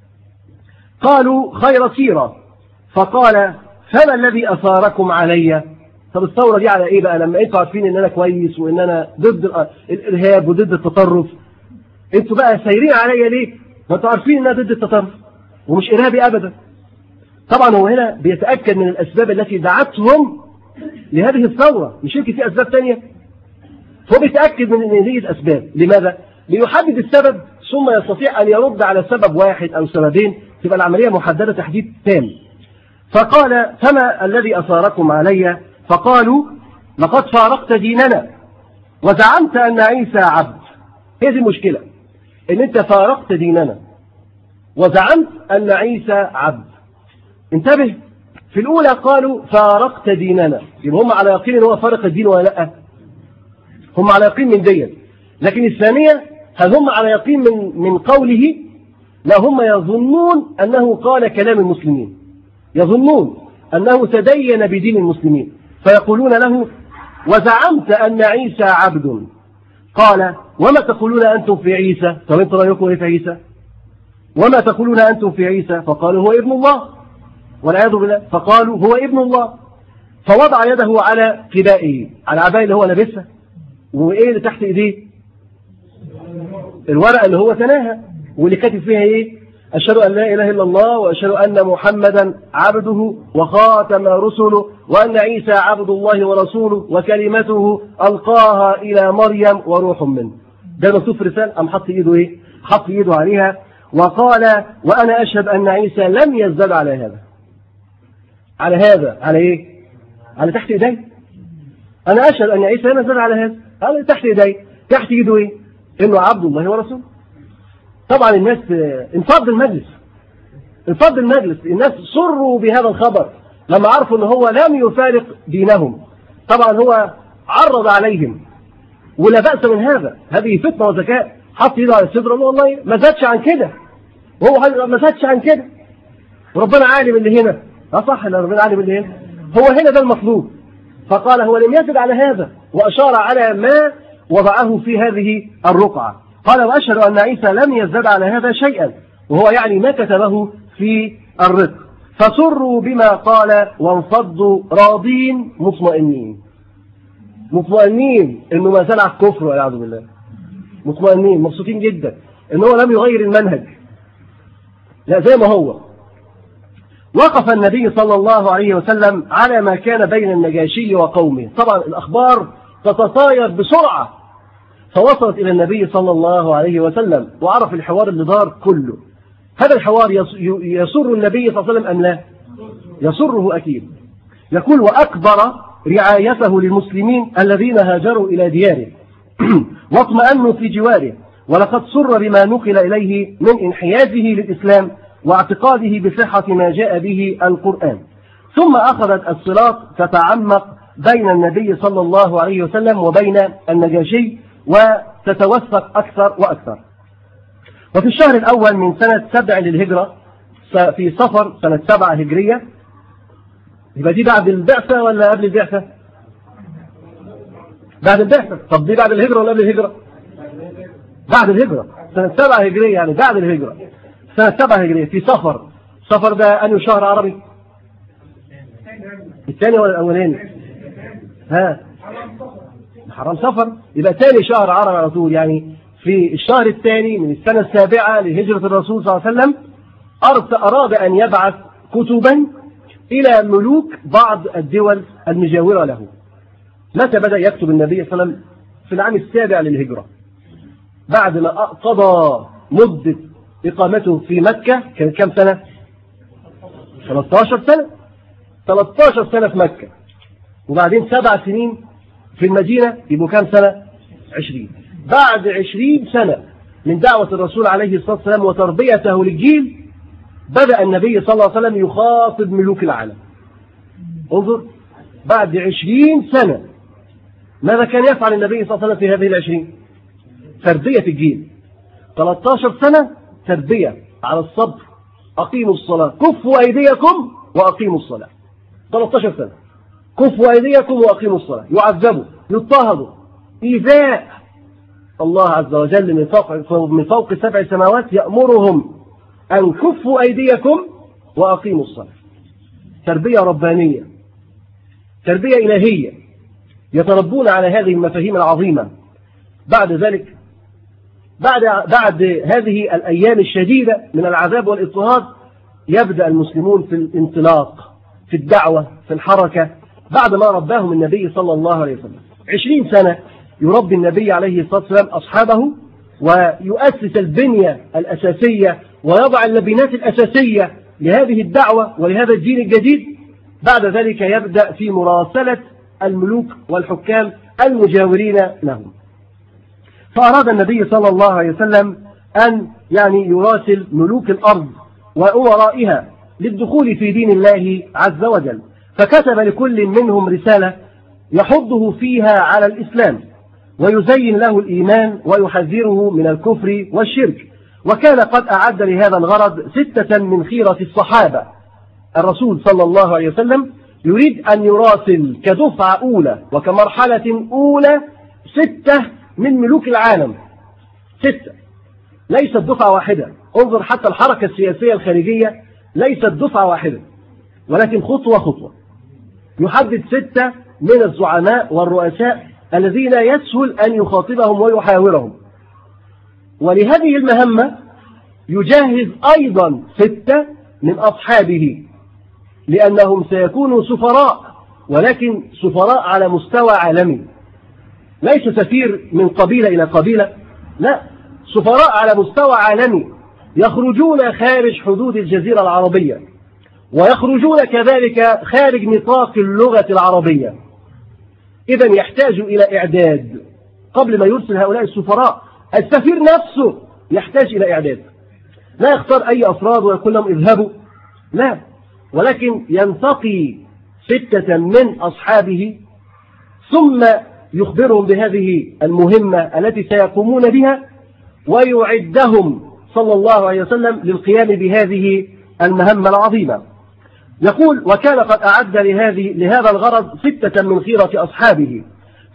قالوا خير سيرة. فقال فما الذي أثاركم علي؟ طب الثورة دي على إيه بقى لما أنتوا عارفين إن أنا كويس وإن أنا ضد الإرهاب وضد التطرف؟ أنتوا بقى سايرين علي ليه؟ وأنتوا عارفين إن أنا ضد التطرف ومش إرهابي أبدا. طبعا هو هنا بيتأكد من الأسباب التي دعتهم لهذه الثورة، مش يمكن في أسباب تانية. هو بيتأكد من هذه الأسباب. لماذا؟ ليحدد السبب ثم يستطيع أن يرد على سبب واحد أو سببين، تبقى العملية محددة تحديد تام. فقال فما الذي أثاركم علي؟ فقالوا لقد فارقت ديننا وزعمت أن عيسى عبد. هي دي المشكلة، إن أنت فارقت ديننا وزعمت أن عيسى عبد. انتبه، في الأولى قالوا فارقت ديننا، يبقى هم على يقين أن هو فارق الدين ولا لا؟ هم على يقين من دين. لكن الثانية هل هم على يقين من من قوله؟ لا، هم يظنون أنه قال كلام المسلمين. يظنون أنه تدين بدين المسلمين، فيقولون له: وزعمت أن عيسى عبد، قال: وما تقولون أنتم في عيسى؟ طب أنتم رأيكم إيه في عيسى؟ وما تقولون أنتم في عيسى؟ فقالوا: هو ابن الله، والعياذ بالله، فقالوا: هو ابن الله. فوضع يده على قبائه، على عباية اللي هو لابسها، وإيه اللي تحت إيديه؟ الورقة اللي هو تناها، واللي كاتب فيها إيه؟ أشهد أن لا إله إلا الله، وأشهد أن محمدا عبده وخاتم رسله، وأن عيسى عبد الله ورسوله وكلمته ألقاها إلى مريم وروح منه. ده مكتوب في رسالة. أم حط إيده إيه؟ حط إيده عليها وقال: وأنا أشهد أن عيسى لم يزداد على هذا. على هذا، على إيه؟ على تحت إيدي. أنا أشهد أن عيسى لم يزداد على هذا، على تحت إيدي. تحت إيده إيه؟ إنه عبد الله ورسوله. طبعا الناس انفض المجلس، انفض المجلس، الناس سروا بهذا الخبر لما عرفوا ان هو لم يفارق دينهم. طبعا هو عرض عليهم، ولا بأس من هذا، هذه فتنة وذكاء. حط ايده على الصدر وقال: والله ما زادش عن كده، وهو ما زادش عن كده، وربنا عالم اللي هنا. اه صح، ربنا عالم اللي هنا، هو هنا ده المطلوب. فقال: هو لم يزد على هذا، وأشار على ما وضعه في هذه الرقعة. قال: وأشهد أن عيسى لم يزداد على هذا شيئا، وهو يعني ما كتبه في الرق. فسروا بما قال وانفضوا راضين مطمئنين. مطمئنين إنه ما زال على الكفر والعياذ بالله، مطمئنين مبسوطين جدا إنه لم يغير المنهج، لا زي ما هو. وقف النبي صلى الله عليه وسلم على ما كان بين النجاشي وقومه. طبعا الأخبار تتطاير بسرعة، فوصلت إلى النبي صلى الله عليه وسلم وعرف الحوار اللي دار كله. هذا الحوار يسر النبي صلى الله عليه وسلم أم لا؟ يسره أكيد. يقول: وأكبر رعايته للمسلمين الذين هاجروا إلى دياره واطمأنوا في جواره، ولقد سر بما نقل إليه من انحيازه للإسلام واعتقاده بصحة ما جاء به القرآن. ثم أخذت الصلات تتعمق بين النبي صلى الله عليه وسلم وبين النجاشي، وتتوثق أكثر وأكثر. وفي الشهر الأول من سنة سبع للهجرة، في صفر سنة سبعة هجرية، يبقى دي بعد البعثة ولا قبل البعثة؟ بعد البعثة. طب دي بعد الهجرة ولا قبل الهجرة؟ بعد الهجرة، سنة سبعة هجرية، يعني بعد الهجرة، سنة سبعة هجرية، في صفر. صفر ده أنه شهر عربي؟ الثاني ولا الأولاني؟ ها؟ حرام صفر، يبقى ثاني شهر عربي على طول. يعني في الشهر الثاني من السنة السابعة لهجرة الرسول صلى الله عليه وسلم أراد أن يبعث كتبا إلى ملوك بعض الدول المجاورة له. متى بدأ يكتب النبي صلى الله عليه وسلم؟ في العام السابع للهجرة، بعد ما قضى مدة إقامته في مكة. كان كم سنة؟ ثلاثة عشر سنة، ثلاثة عشر سنة في مكة، وبعدين سبع سنين في المدينة، يبقوا كم سنة؟ عشرين. بعد عشرين سنة من دعوة الرسول عليه الصلاة والسلام وتربيته للجيل، بدأ النبي صلى الله عليه وسلم يخاطب ملوك العالم. انظر، بعد عشرين سنة ماذا كان يفعل النبي صلى الله عليه وسلم في هذه العشرين؟ تربية الجيل. ثلاثة عشر سنة تربية على الصبر، أقيموا الصلاة، كفوا أيديكم وأقيموا الصلاة. ثلاثة عشر سنة كفوا أيديكم وأقيموا الصلاة، يعذبوا، يضطهدوا، إيذاء. الله عز وجل من فوق من فوق سبع سماوات يأمرهم أن كفوا أيديكم وأقيموا الصلاة. تربية ربانية، تربية إلهية، يتربون على هذه المفاهيم العظيمة. بعد ذلك، بعد بعد هذه الأيام الشديدة من العذاب والاضطهاد، يبدأ المسلمون في الانطلاق، في الدعوة، في الحركة، بعد ما رباهم النبي صلى الله عليه وسلم. عشرين سنة يربي النبي عليه الصلاة والسلام أصحابه، ويؤسس البنية الأساسية ويضع اللبنات الأساسية لهذه الدعوة ولهذا الدين الجديد. بعد ذلك يبدأ في مراسلة الملوك والحكام المجاورين لهم. فأراد النبي صلى الله عليه وسلم أن يعني يراسل ملوك الأرض وأمرائها للدخول في دين الله عز وجل، فكتب لكل منهم رسالة يحضه فيها على الإسلام ويزين له الإيمان ويحذره من الكفر والشرك. وكان قد أعد لهذا الغرض ستة من خيرة الصحابة، الرسول صلى الله عليه وسلم يريد أن يراسل كدفعة أولى وكمرحلة أولى ستة من ملوك العالم. ستة، ليست دفعة واحدة. انظر حتى الحركة السياسية الخارجية ليست دفعة واحدة، ولكن خطوة خطوة. يحدد ستة من الزعماء والرؤساء الذين يسهل أن يخاطبهم ويحاورهم، ولهذه المهمة يجهز أيضا ستة من أصحابه، لأنهم سيكونوا سفراء، ولكن سفراء على مستوى عالمي، ليس سفير من قبيلة إلى قبيلة، لا، سفراء على مستوى عالمي يخرجون خارج حدود الجزيرة العربية، ويخرجون كذلك خارج نطاق اللغة العربية. إذن يحتاج إلى إعداد قبل ما يرسل هؤلاء السفراء. السفير نفسه يحتاج إلى إعداد، لا يختار أي أفراد ويقول لهم اذهبوا، لا، ولكن ينتقي ستة من أصحابه ثم يخبرهم بهذه المهمة التي سيقومون بها، ويعدهم صلى الله عليه وسلم للقيام بهذه المهمة العظيمة. يقول: وكان قد أعد لهذه لهذا الغرض ستة من خيرة أصحابه،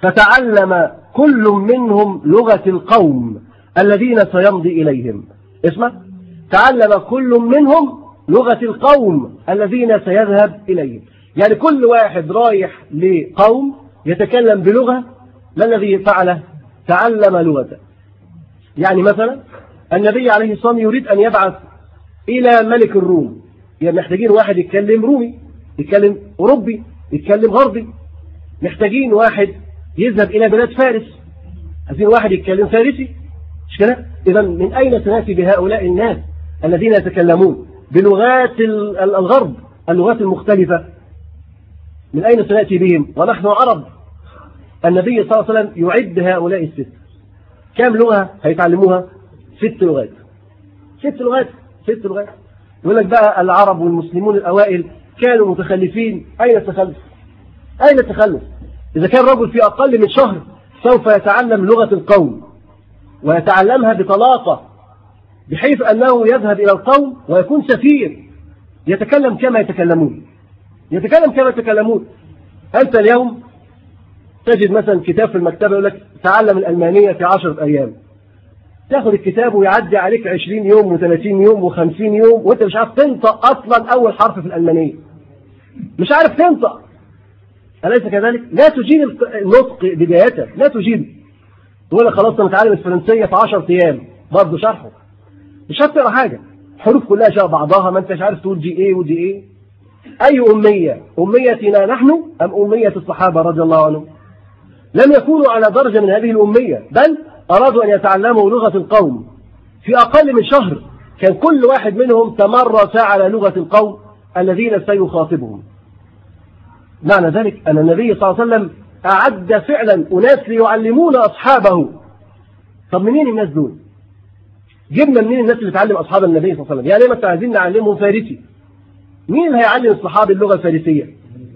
فتعلم كل منهم لغة القوم الذين سيمضي إليهم. اسمع، تعلم كل منهم لغة القوم الذين سيذهب إليهم. يعني كل واحد رايح لقوم يتكلم بلغة، ما الذي فعله؟ تعلم لغته. يعني مثلا النبي عليه الصلاة والسلام يريد أن يبعث إلى ملك الروم، يعني محتاجين واحد يتكلم رومي، يتكلم أوروبي، يتكلم غربي. محتاجين واحد يذهب إلى بلاد فارس، عايزين واحد يتكلم فارسي، مش كده؟ إذا من أين سنأتي بهؤلاء الناس الذين يتكلمون بلغات الغرب، اللغات المختلفة؟ من أين سنأتي بهم ونحن عرب؟ النبي صلى الله عليه وسلم يعد هؤلاء الست. كم لغة هيتعلموها؟ ست لغات. ست لغات ست لغات يقول لك بقى العرب والمسلمون الأوائل كانوا متخلفين. أين التخلف؟ أين التخلف؟ إذا كان رجل في أقل من شهر سوف يتعلم لغة القوم ويتعلمها بطلاقة، بحيث أنه يذهب إلى القوم ويكون سفير يتكلم كما يتكلمون يتكلم كما يتكلمون. أنت اليوم تجد مثلا كتاب في المكتبة يقول لك تعلم الألمانية في عشرة أيام، تاخد الكتاب ويعدي عليك عشرين يوم وثلاثين يوم وخمسين يوم وانت مش عارف تنطق أصلا أول حرف في الألمانية، مش عارف تنطق. أليس كذلك؟ لا تجيد النطق بدايته، لا تجيد. تقول لك خلاص أنا متعلم الفرنسية في عشرة أيام، برضه شرحه مش هتقرا حاجة، حروف كلها شبه بعضها، ما انتش عارف تقول دي ايه ودي ايه. أي أمية؟ أميتنا نحن أم أمية الصحابة رضي الله عنهم؟ لم يكونوا على درجة من هذه الأمية، بل أرادوا أن يتعلموا لغة القوم في أقل من شهر. كان كل واحد منهم تمرس على لغة القوم الذين سيخاطبهم. معنى ذلك أن النبي صلى الله عليه وسلم أعد فعلا أناس ليعلمون أصحابه. طب منين الناس دول؟ جبنا منين الناس اللي تعلم أصحاب النبي صلى الله عليه وسلم؟ يعني ما عايزين نعلمهم فارسي، مين اللي هيعلم الصحابة اللغة الفارسية؟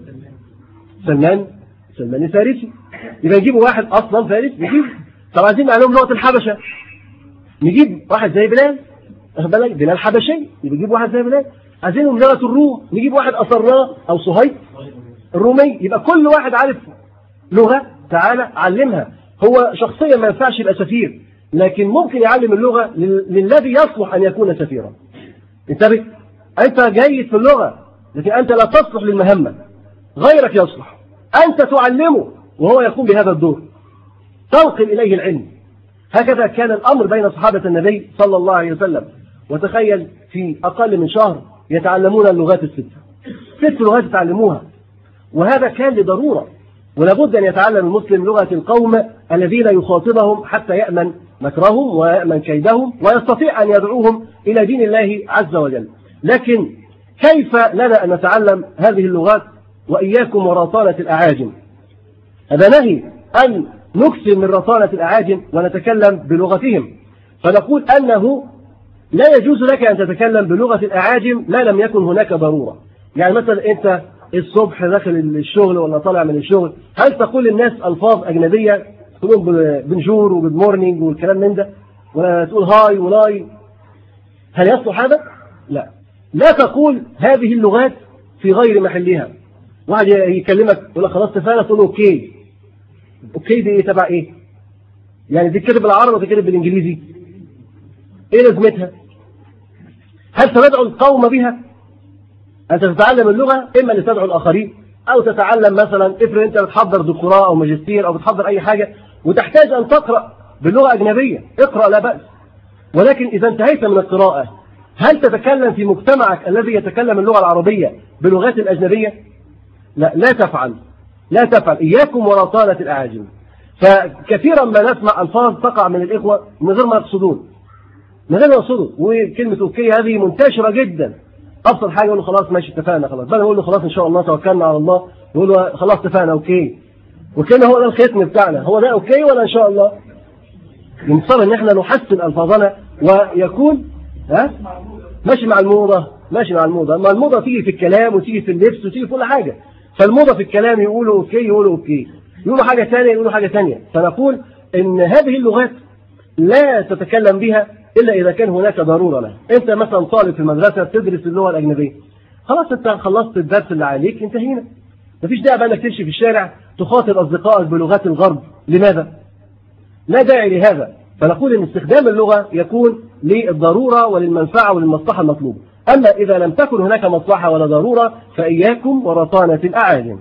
سلمان سلمان الفارسي. يبقى نجيبوا واحد أصلا فارس نجيب. طب عايزين نعلمهم لغة الحبشة، نجيب واحد زي بلال، بلال حبشي، يبقى نجيب واحد زي بلال. عايزينهم لغة الروم، نجيب واحد أصرناه أو صهيب الرومي. يبقى كل واحد عارف لغة، تعالى علمها. هو شخصيا ما ينفعش يبقى سفير، لكن ممكن يعلم اللغة للذي يصلح أن يكون سفيرا. انتبه، أنت جيد في اللغة لكن أنت لا تصلح للمهمة، غيرك يصلح، أنت تعلمه وهو يقوم بهذا الدور، تنقل إليه العلم. هكذا كان الأمر بين صحابة النبي صلى الله عليه وسلم. وتخيل في أقل من شهر يتعلمون اللغات الستة، ست لغات يتعلموها، وهذا كان لضرورة. ولابد أن يتعلم المسلم لغة القوم الذين يخاطبهم حتى يأمن مكرهم ويأمن كيدهم ويستطيع أن يدعوهم إلى دين الله عز وجل. لكن كيف لنا أن نتعلم هذه اللغات وإياكم ورطانة الأعاجم؟ هذا نهي أن نكثر من رطانة الأعاجم ونتكلم بلغتهم. فنقول أنه لا يجوز لك أن تتكلم بلغة الأعاجم ما لم يكن هناك ضرورة. يعني مثلا أنت الصبح داخل الشغل ولا طالع من الشغل، هل تقول للناس ألفاظ أجنبية تقول بنجور وجود مورنينج والكلام من ده، ولا تقول هاي ولاي؟ هل يصلح هذا؟ لا. لا تقول هذه اللغات في غير محلها. واحد يكلمك يقول لك خلاص اتفقنا، تقول له اوكي. اوكي دي ايه؟ تبع ايه؟ يعني دي تكتب بالعربي ولا تكتب بالانجليزي؟ ايه لازمتها؟ هل تدعو القوم بها؟ انت تتعلم اللغه اما لتدعو الاخرين، او تتعلم مثلا، افرض انت بتحضر دكتوراه او ماجستير او بتحضر اي حاجه وتحتاج ان تقرا باللغه اجنبيه، اقرا لا باس. ولكن اذا انتهيت من القراءه، هل تتكلم في مجتمعك الذي يتكلم اللغه العربيه بلغات الاجنبيه؟ لا، لا تفعل، لا تفعل. اياكم ورطانه الاعاجم. فكثيرا ما نسمع الفاظ تقع من الاخوه من غير ما يقصدون، من غير ما يقصدوا، وكلمه اوكي هذه منتشره جدا. ابسط حاجه يقول له خلاص ماشي اتفقنا خلاص، بدل يقول له خلاص ان شاء الله توكلنا على الله، يقول له خلاص اتفقنا اوكي. وكان هو ده الختم بتاعنا، هو ده اوكي ولا ان شاء الله؟ ينصر ان احنا نحسن الفاظنا ويكون ها ماشي مع الموضه، ماشي مع الموضه. اما الموضه تيجي في الكلام وتيجي في اللبس وتيجي في كل حاجه. فالموضه في الكلام يقولوا اوكي يقولوا اوكي، يقولوا حاجه ثانيه يقولوا حاجه ثانيه. فنقول ان هذه اللغات لا تتكلم بها إلا إذا كان هناك ضرورة لها. أنت مثلا طالب في المدرسة تدرس اللغة الأجنبية، خلاص أنت خلصت الدرس اللي عليك، انتهينا. مفيش داعي بقى أنك تمشي في الشارع تخاطب أصدقائك بلغات الغرب. لماذا؟ لا داعي لهذا. فنقول أن استخدام اللغة يكون للضرورة وللمنفعة وللمصلحة المطلوبة. أما إذا لم تكن هناك مصلحة ولا ضرورة فإياكم ورطانة الأعاجم.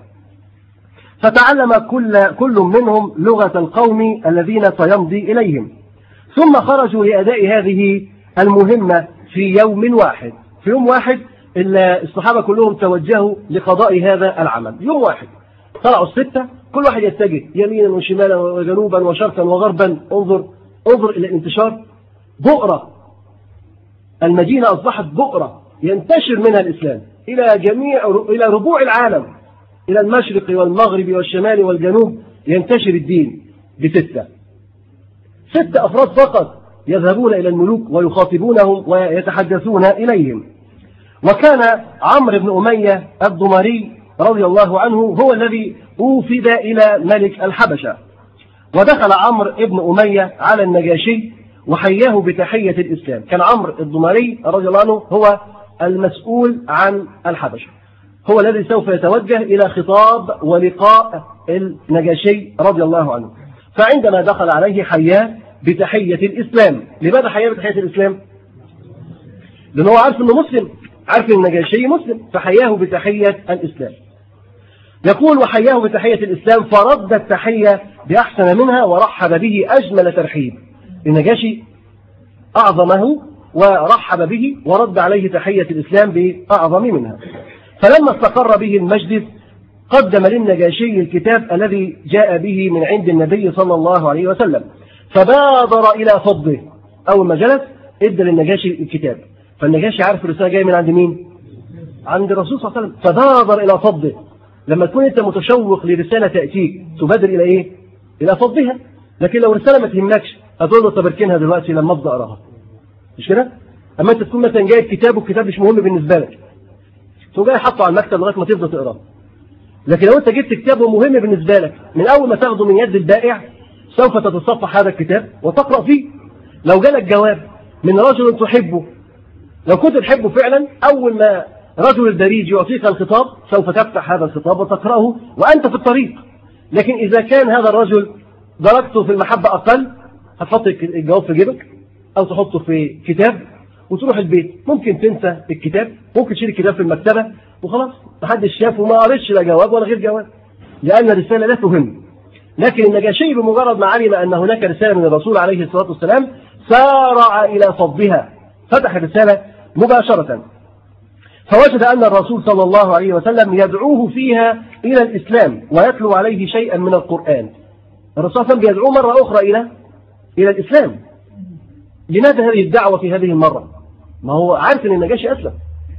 فتعلم كل كل منهم لغة القوم الذين سيمضي إليهم، ثم خرجوا لأداء هذه المهمة في يوم واحد. في يوم واحد الصحابة كلهم توجهوا لقضاء هذا العمل. يوم واحد طلعوا الستة، كل واحد يتجه يمينا وشمالا وجنوبا وشرقا وغربا. انظر انظر إلى الانتشار. بؤرة، المدينة أصبحت بؤرة ينتشر منها الإسلام إلى جميع إلى ربوع العالم، إلى المشرق والمغرب والشمال والجنوب ينتشر الدين. بستة ستة أفراد فقط يذهبون إلى الملوك ويخاطبونهم ويتحدثون إليهم. وكان عمرو بن أمية الضمري رضي الله عنه هو الذي أوفد إلى ملك الحبشة. ودخل عمرو بن أمية على النجاشي وحياه بتحية الإسلام. كان عمرو الضمري رضي الله عنه هو المسؤول عن الحبشة، هو الذي سوف يتوجه إلى خطاب ولقاء النجاشي رضي الله عنه. فعندما دخل عليه حياه بتحية الإسلام. لماذا حياه بتحية الإسلام؟ لأنه عارف أنه مسلم، عارف أن النجاشي مسلم، فحياه بتحية الإسلام. يقول وحياه بتحية الإسلام فرد التحية بأحسن منها ورحب به أجمل ترحيب. النجاشي أعظمه ورحب به ورد عليه تحية الإسلام بأعظم منها. فلما استقر به المجلس قدم للنجاشي الكتاب الذي جاء به من عند النبي صلى الله عليه وسلم، فبادر إلى فضه. أول ما جلس ادى للنجاشي الكتاب، فالنجاشي عارف الرسالة جاية من عند مين؟ عند الرسول صلى الله عليه وسلم. فبادر إلى فضه. لما تكون أنت متشوق لرسالة تأتيك تبادر إلى إيه؟ إلى فضها. لكن لو رسالة ما تهمكش هتقول له طب اركنها دلوقتي لما أبدأ أقراها، مش كده؟ أما أنت تكون مثلا جايب كتاب والكتاب مش مهم بالنسبة لك، تقوم جاي حاطه على المكتب لغاية ما تفضل تقراه. لكن لو أنت جبت كتاب ومهم بالنسبة لك، من أول ما تاخده من يد البائع سوف تتصفح هذا الكتاب وتقرأ فيه. لو جالك جواب من رجل تحبه، لو كنت تحبه فعلا، أول ما رجل البريد يعطيك الخطاب سوف تفتح هذا الخطاب وتقرأه وأنت في الطريق. لكن إذا كان هذا الرجل درجته في المحبة أقل، هتحط الجواب في جيبك أو تحطه في كتاب وتروح البيت. ممكن تنسى الكتاب، ممكن تشيل الكتاب في المكتبة وخلاص محدش شافه وما قريتش لا جواب ولا غير جواب، لأن الرسالة لا تهم. لكن النجاشي بمجرد ما علم أن هناك رسالة من الرسول عليه الصلاة والسلام سارع إلى فضها، فتح الرسالة مباشرة، فوجد أن الرسول صلى الله عليه وسلم يدعوه فيها إلى الإسلام ويتلو عليه شيئا من القرآن. الرسول صلى الله عليه وسلم بيدعوه مرة أخرى إلى إلى الإسلام. لماذا هذه الدعوة في هذه المرة؟ ما هو عارف أن النجاشي أسلم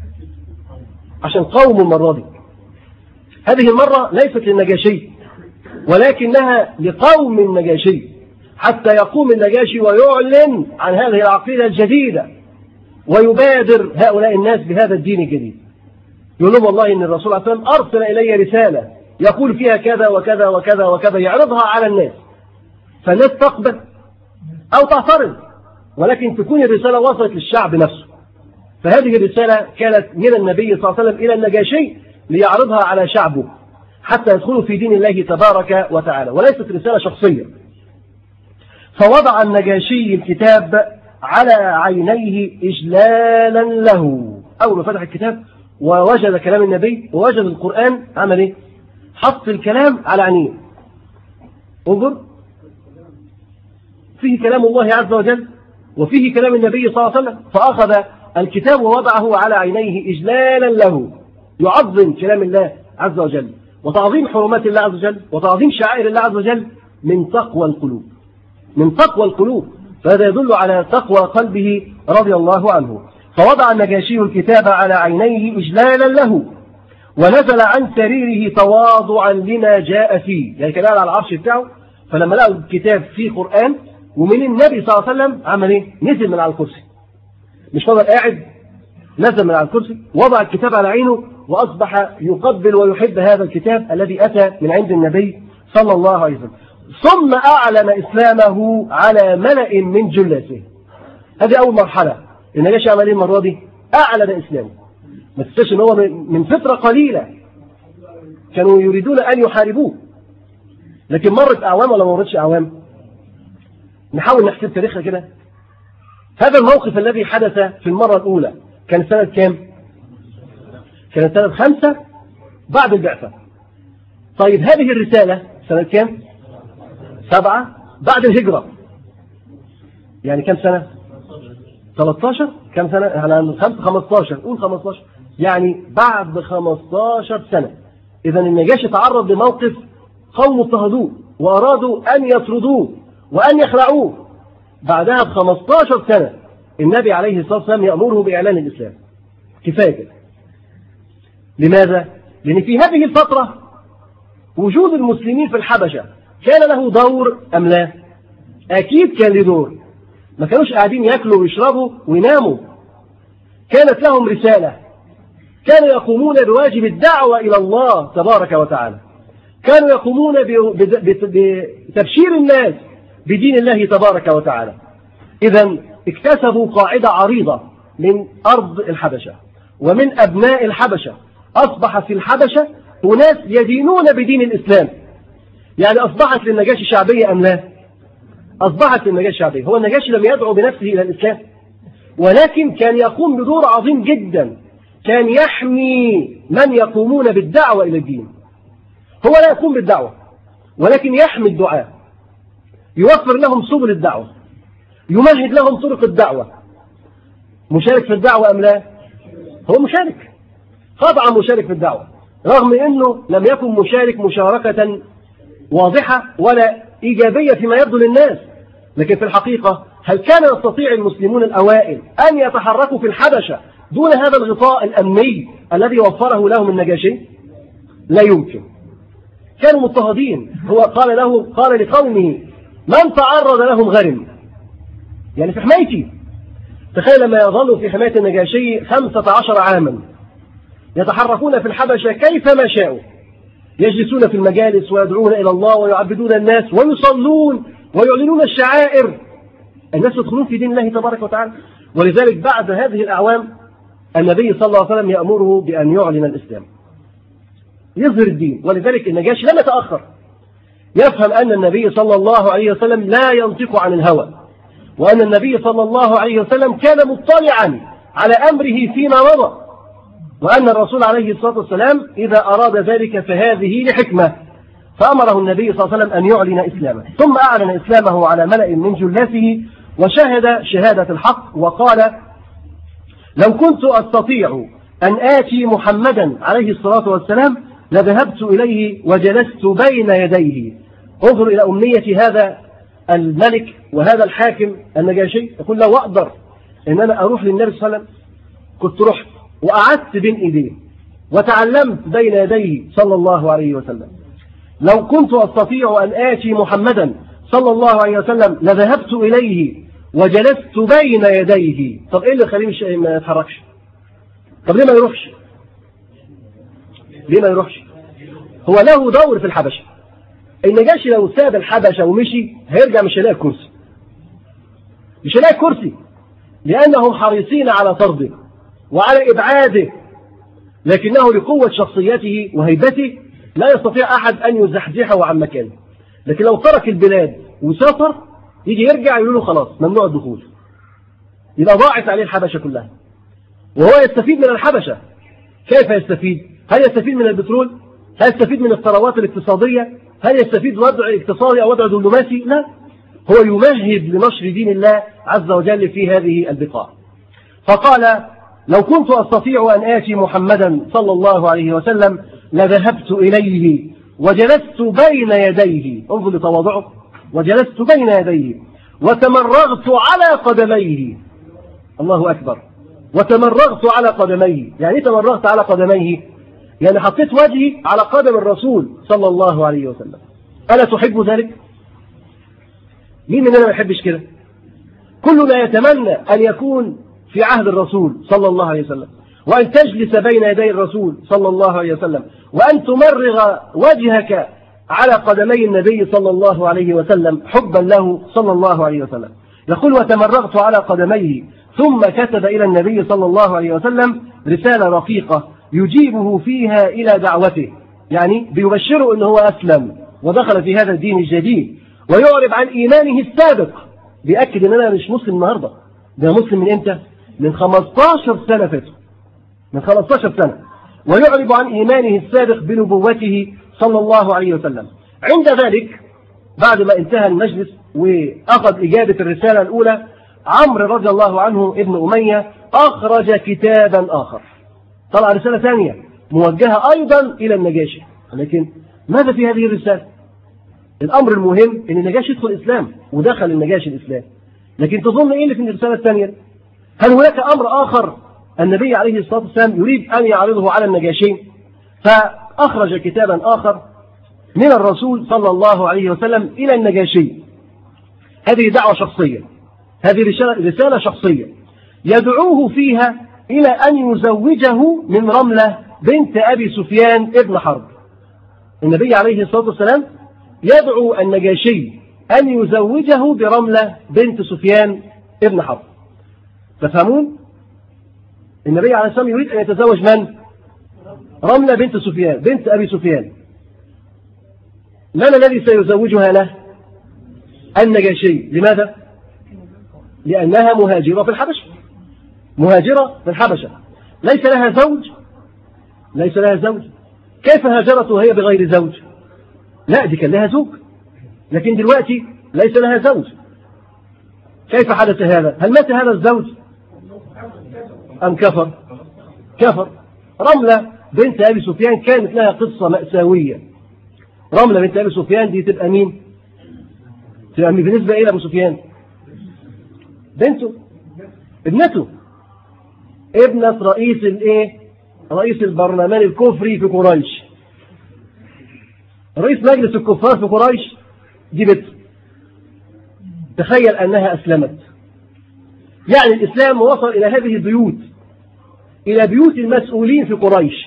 عشان قوم المرة دي. هذه المرة ليست للنجاشي ولكنها لقوم النجاشي، حتى يقوم النجاشي ويعلن عن هذه العقيدة الجديدة ويبادر هؤلاء الناس بهذا الدين الجديد. يقول لهم والله إن الرسول عليه الصلاة والسلام أرسل إلي رسالة يقول فيها كذا وكذا وكذا وكذا، يعرضها على الناس، فالناس تقبل أو تعترض، ولكن تكون الرسالة وصلت للشعب نفسه. فهذه الرسالة كانت من النبي صلى الله عليه وسلم إلى النجاشي ليعرضها على شعبه حتى يدخلوا في دين الله تبارك وتعالى، وليست رسالة شخصية. فوضع النجاشي الكتاب على عينيه إجلالا له. أول ما فتح الكتاب ووجد كلام النبي ووجد القرآن عمل إيه؟ حط الكلام على عينيه. انظر، فيه كلام الله عز وجل وفيه كلام النبي صلى الله عليه وسلم، فأخذ الكتاب ووضعه على عينيه إجلالا له، يعظم كلام الله عز وجل وتعظيم حرمات الله عز وجل وتعظيم شعائر الله عز وجل من تقوى القلوب، من تقوى القلوب. فهذا يدل على تقوى قلبه رضي الله عنه. فوضع النجاشي الكتاب على عينيه إجلالا له، ونزل عن سريره تواضعا لما جاء فيه، يعني كان على العرش بتاعه، فلما لقوا الكتاب فيه قرآن ومن النبي صلى الله عليه وسلم عمل ايه؟ نزل من على الكرسي، مش فضل قاعد، نزل من على الكرسي، وضع الكتاب على عينه، وأصبح يقبل ويحب هذا الكتاب الذي أتى من عند النبي صلى الله عليه وسلم. ثم أعلن إسلامه على ملأ من جلته. هذه أول مرحلة. النجاشي عمل ايه المرة دي؟ أعلن إسلامه. ما تنساش إن هو من فترة قليلة كانوا يريدون أن يحاربوه، لكن مرت أعوام ولا ما مرتش أعوام؟ نحاول نحسب تاريخها كده. هذا الموقف الذي حدث في المرة الأولى كان سنة كام؟ كانت سنة خمسة بعد البعثة. طيب هذه الرسالة سنة كام؟ سبعة بعد الهجرة. يعني كم سنة؟ ثلاثة عشر. كم سنة؟ احنا خمسة عشر، قول خمسة عشر، يعني بعد خمسة عشر سنة. إذا النجاشي تعرض لموقف قوم اضطهدوه وأرادوا أن يطردوه وأن يخلعوه. بعدها ب خمسة عشر سنة النبي عليه الصلاة والسلام يأمره بإعلان الإسلام. كفاية كده. لماذا؟ لأن في هذه الفترة وجود المسلمين في الحبشة كان له دور أم لا؟ أكيد كان له دور. ما كانوش قاعدين يأكلوا ويشربوا ويناموا، كانت لهم رسالة، كانوا يقومون بواجب الدعوة إلى الله تبارك وتعالى، كانوا يقومون بتبشير الناس بدين الله تبارك وتعالى. إذن اكتسبوا قاعدة عريضة من أرض الحبشة ومن أبناء الحبشة. أصبح في الحبشة أناس يدينون بدين الإسلام. يعني أصبحت للنجاشي شعبية أم لا؟ أصبحت للنجاشي شعبية. هو النجاشي لم يدعو بنفسه إلى الإسلام، ولكن كان يقوم بدور عظيم جدا، كان يحمي من يقومون بالدعوة إلى الدين. هو لا يقوم بالدعوة ولكن يحمي الدعاء، يوفر لهم سبل الدعوة، يمهد لهم طرق الدعوة. مشارك في الدعوة أم لا؟ هو مشارك، قطعا مشارك في الدعوة، رغم أنه لم يكن مشارك مشاركة واضحة ولا إيجابية فيما يبدو للناس. لكن في الحقيقة هل كان يستطيع المسلمون الأوائل أن يتحركوا في الحبشة دون هذا الغطاء الأمني الذي وفره لهم النجاشي؟ لا يمكن. كانوا مضطهدين. هو قال له قال لقومه من تعرض لهم غرم، يعني في حمايتي. تخيل لما يظلوا في حماية النجاشي خمسة عشر عاما يتحركون في الحبشة كيفما شاءوا، يجلسون في المجالس ويدعون إلى الله ويعبدون الناس ويصلون ويعلنون الشعائر. الناس يدخلون في دين الله تبارك وتعالى. ولذلك بعد هذه الأعوام النبي صلى الله عليه وسلم يأمره بأن يعلن الإسلام، يظهر الدين. ولذلك النجاشي لم يتأخر، يفهم أن النبي صلى الله عليه وسلم لا ينطق عن الهوى، وأن النبي صلى الله عليه وسلم كان مطلعا على أمره فيما مضى، وأن الرسول عليه الصلاة والسلام إذا أراد ذلك فهذه لحكمة. فأمره النبي صلى الله عليه وسلم أن يعلن إسلامه. ثم أعلن إسلامه على ملأ من جلته وشهد شهادة الحق وقال لو كنت أستطيع أن آتي محمدا عليه الصلاة والسلام لذهبت إليه وجلست بين يديه. انظر إلى أمنية هذا الملك وهذا الحاكم النجاشي، يقول لو أقدر أن أنا أروح للنبي صلى الله عليه وسلم كنت رحت وقعدت بين إيديه وتعلمت بين يديه صلى الله عليه وسلم. لو كنت أستطيع أن آتي محمدا صلى الله عليه وسلم لذهبت إليه وجلست بين يديه. طب إيه اللي خليه ما يتحركش؟ طب ليه ما يروحش؟ ليه ما يروحش؟ هو له دور في الحبشة. النجاشي لو ساب الحبشة ومشي هيرجع مش هيلاقي كرسي، مش هيلاقي كرسي، لأنهم حريصين على طرده وعلى إبعاده لكنه لقوة شخصيته وهيبته لا يستطيع أحد أن يزحزحه عن مكانه. لكن لو ترك البلاد وسافر يجي يرجع يقول له خلاص ممنوع الدخول، يبقى ضاعت عليه الحبشة كلها، وهو يستفيد من الحبشة. كيف يستفيد؟ هل يستفيد من البترول؟ هل يستفيد من الثروات الاقتصادية؟ هل يستفيد وضع اقتصادي أو وضع دبلوماسي؟ لا، هو يمهد لنشر دين الله عز وجل في هذه البقاع. فقال لو كنت أستطيع أن آتي محمدا صلى الله عليه وسلم لذهبت إليه وجلست بين يديه، انظر لتواضعه، وجلست بين يديه وتمرغت على قدميه. الله أكبر. وتمرغت على قدميه، يعني ايه تمرغت على قدميه؟ يعني حطيت وجهي على قدم الرسول صلى الله عليه وسلم. ألا تحب ذلك؟ مين مننا ما يحبش كده؟ كلنا يتمنى أن يكون في عهد الرسول صلى الله عليه وسلم، وأن تجلس بين يدي الرسول صلى الله عليه وسلم، وأن تمرغ وجهك على قدمي النبي صلى الله عليه وسلم حبا له صلى الله عليه وسلم. يقول وتمرغت على قدميه، ثم كتب إلى النبي صلى الله عليه وسلم رسالة رقيقة يجيبه فيها إلى دعوته، يعني بيبشره أنه هو أسلم ودخل في هذا الدين الجديد ويعرب عن إيمانه السابق. بيأكد أن أنا مش مسلم النهاردة، ده مسلم من إمتى؟ من خمستاشر سنة فاتوا، من خمستاشر سنة، ويعرب عن إيمانه السابق بنبوته صلى الله عليه وسلم. عند ذلك بعد ما انتهى المجلس وأخذ إجابة الرسالة الأولى، عمرو رضي الله عنه ابن أمية أخرج كتابا آخر، طلع رسالة ثانية موجهة أيضا إلى النجاشي. لكن ماذا في هذه الرسالة؟ الأمر المهم أن النجاشي يدخل الإسلام، ودخل النجاشي الإسلام. لكن تظن إيه اللي في الرسالة الثانية؟ هل هناك أمر آخر النبي عليه الصلاة والسلام يريد أن يعرضه على النجاشي؟ فأخرج كتابا آخر من الرسول صلى الله عليه وسلم إلى النجاشي. هذه دعوة شخصية، هذه رسالة شخصية يدعوه فيها إلى أن يزوجه من رملة بنت أبي سفيان ابن حرب. النبي عليه الصلاة والسلام يدعو النجاشي أن يزوجه برملة بنت سفيان ابن حرب. تفهمون؟ النبي عليه الصلاة والسلام يريد أن يتزوج من؟ رملة بنت سفيان بنت أبي سفيان. من الذي سيزوجها له؟ النجاشي. لماذا؟ لأنها مهاجرة في الحبشة، مهاجرة في الحبشة، ليس لها زوج، ليس لها زوج. كيف هاجرت وهي بغير زوج؟ لا، دي كان لها زوج، لكن دلوقتي ليس لها زوج. كيف حدث هذا؟ هل مات هذا الزوج أم كفر؟ كفر. رملة بنت أبي سفيان كانت لها قصة مأساوية. رملة بنت أبي سفيان دي تبقى مين؟ تبقى مين بالنسبة إلى أبو سفيان؟ بنته، ابنته، ابنة رئيس الايه؟ رئيس البرلمان الكفري في قريش، رئيس مجلس الكفار في قريش، دي بنت. تخيل أنها أسلمت. يعني الإسلام وصل إلى هذه البيوت، إلى بيوت المسؤولين في قريش،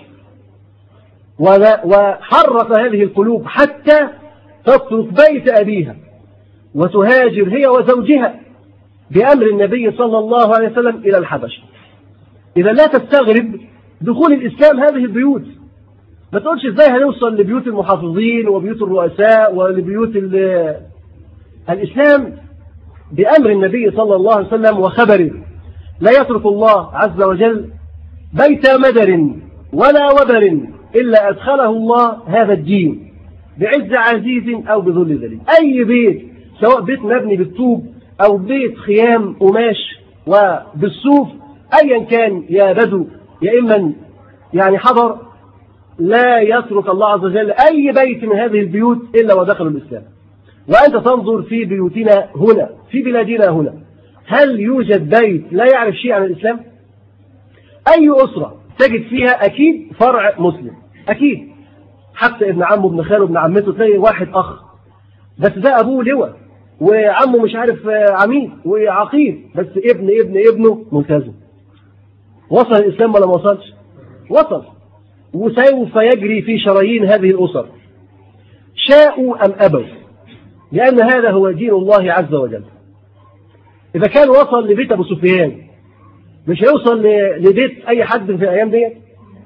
وحرك هذه القلوب حتى تترك بيت أبيها وتهاجر هي وزوجها بأمر النبي صلى الله عليه وسلم إلى الحبشة. إذا لا تستغرب دخول الإسلام هذه البيوت. ما تقولش إزاي هنوصل لبيوت المحافظين وبيوت الرؤساء ولبيوت الإسلام بأمر النبي صلى الله عليه وسلم وخبره. لا يترك الله عز وجل بيت مدر ولا وبر إلا أدخله الله هذا الدين بعز عزيز أو بذل ذليل. أي بيت، سواء بيت مبني بالطوب أو بيت خيام قماش وبالصوف، أيا كان، يا بدو يا إما يعني حضر، لا يترك الله عز وجل أي بيت من هذه البيوت إلا ودخلوا الإسلام. وأنت تنظر في بيوتنا هنا، في بلادنا هنا، هل يوجد بيت لا يعرف شيء عن الإسلام؟ أي أسرة تجد فيها أكيد فرع مسلم، أكيد، حتى ابن عمه ابن خاله ابن عمته، تلاقي واحد أخ بس ده أبوه لواء وعمه مش عارف عميد وعقيد، بس ابن ابن ابنه ملتزم. وصل الإسلام ولا ما وصلش؟ وصل، وسوف يجري في شرايين هذه الأسر شاءوا أم أبوا، لأن هذا هو دين الله عز وجل. إذا كان وصل لبيت أبو سفيان مش هيوصل لبيت أي حد في الأيام دي.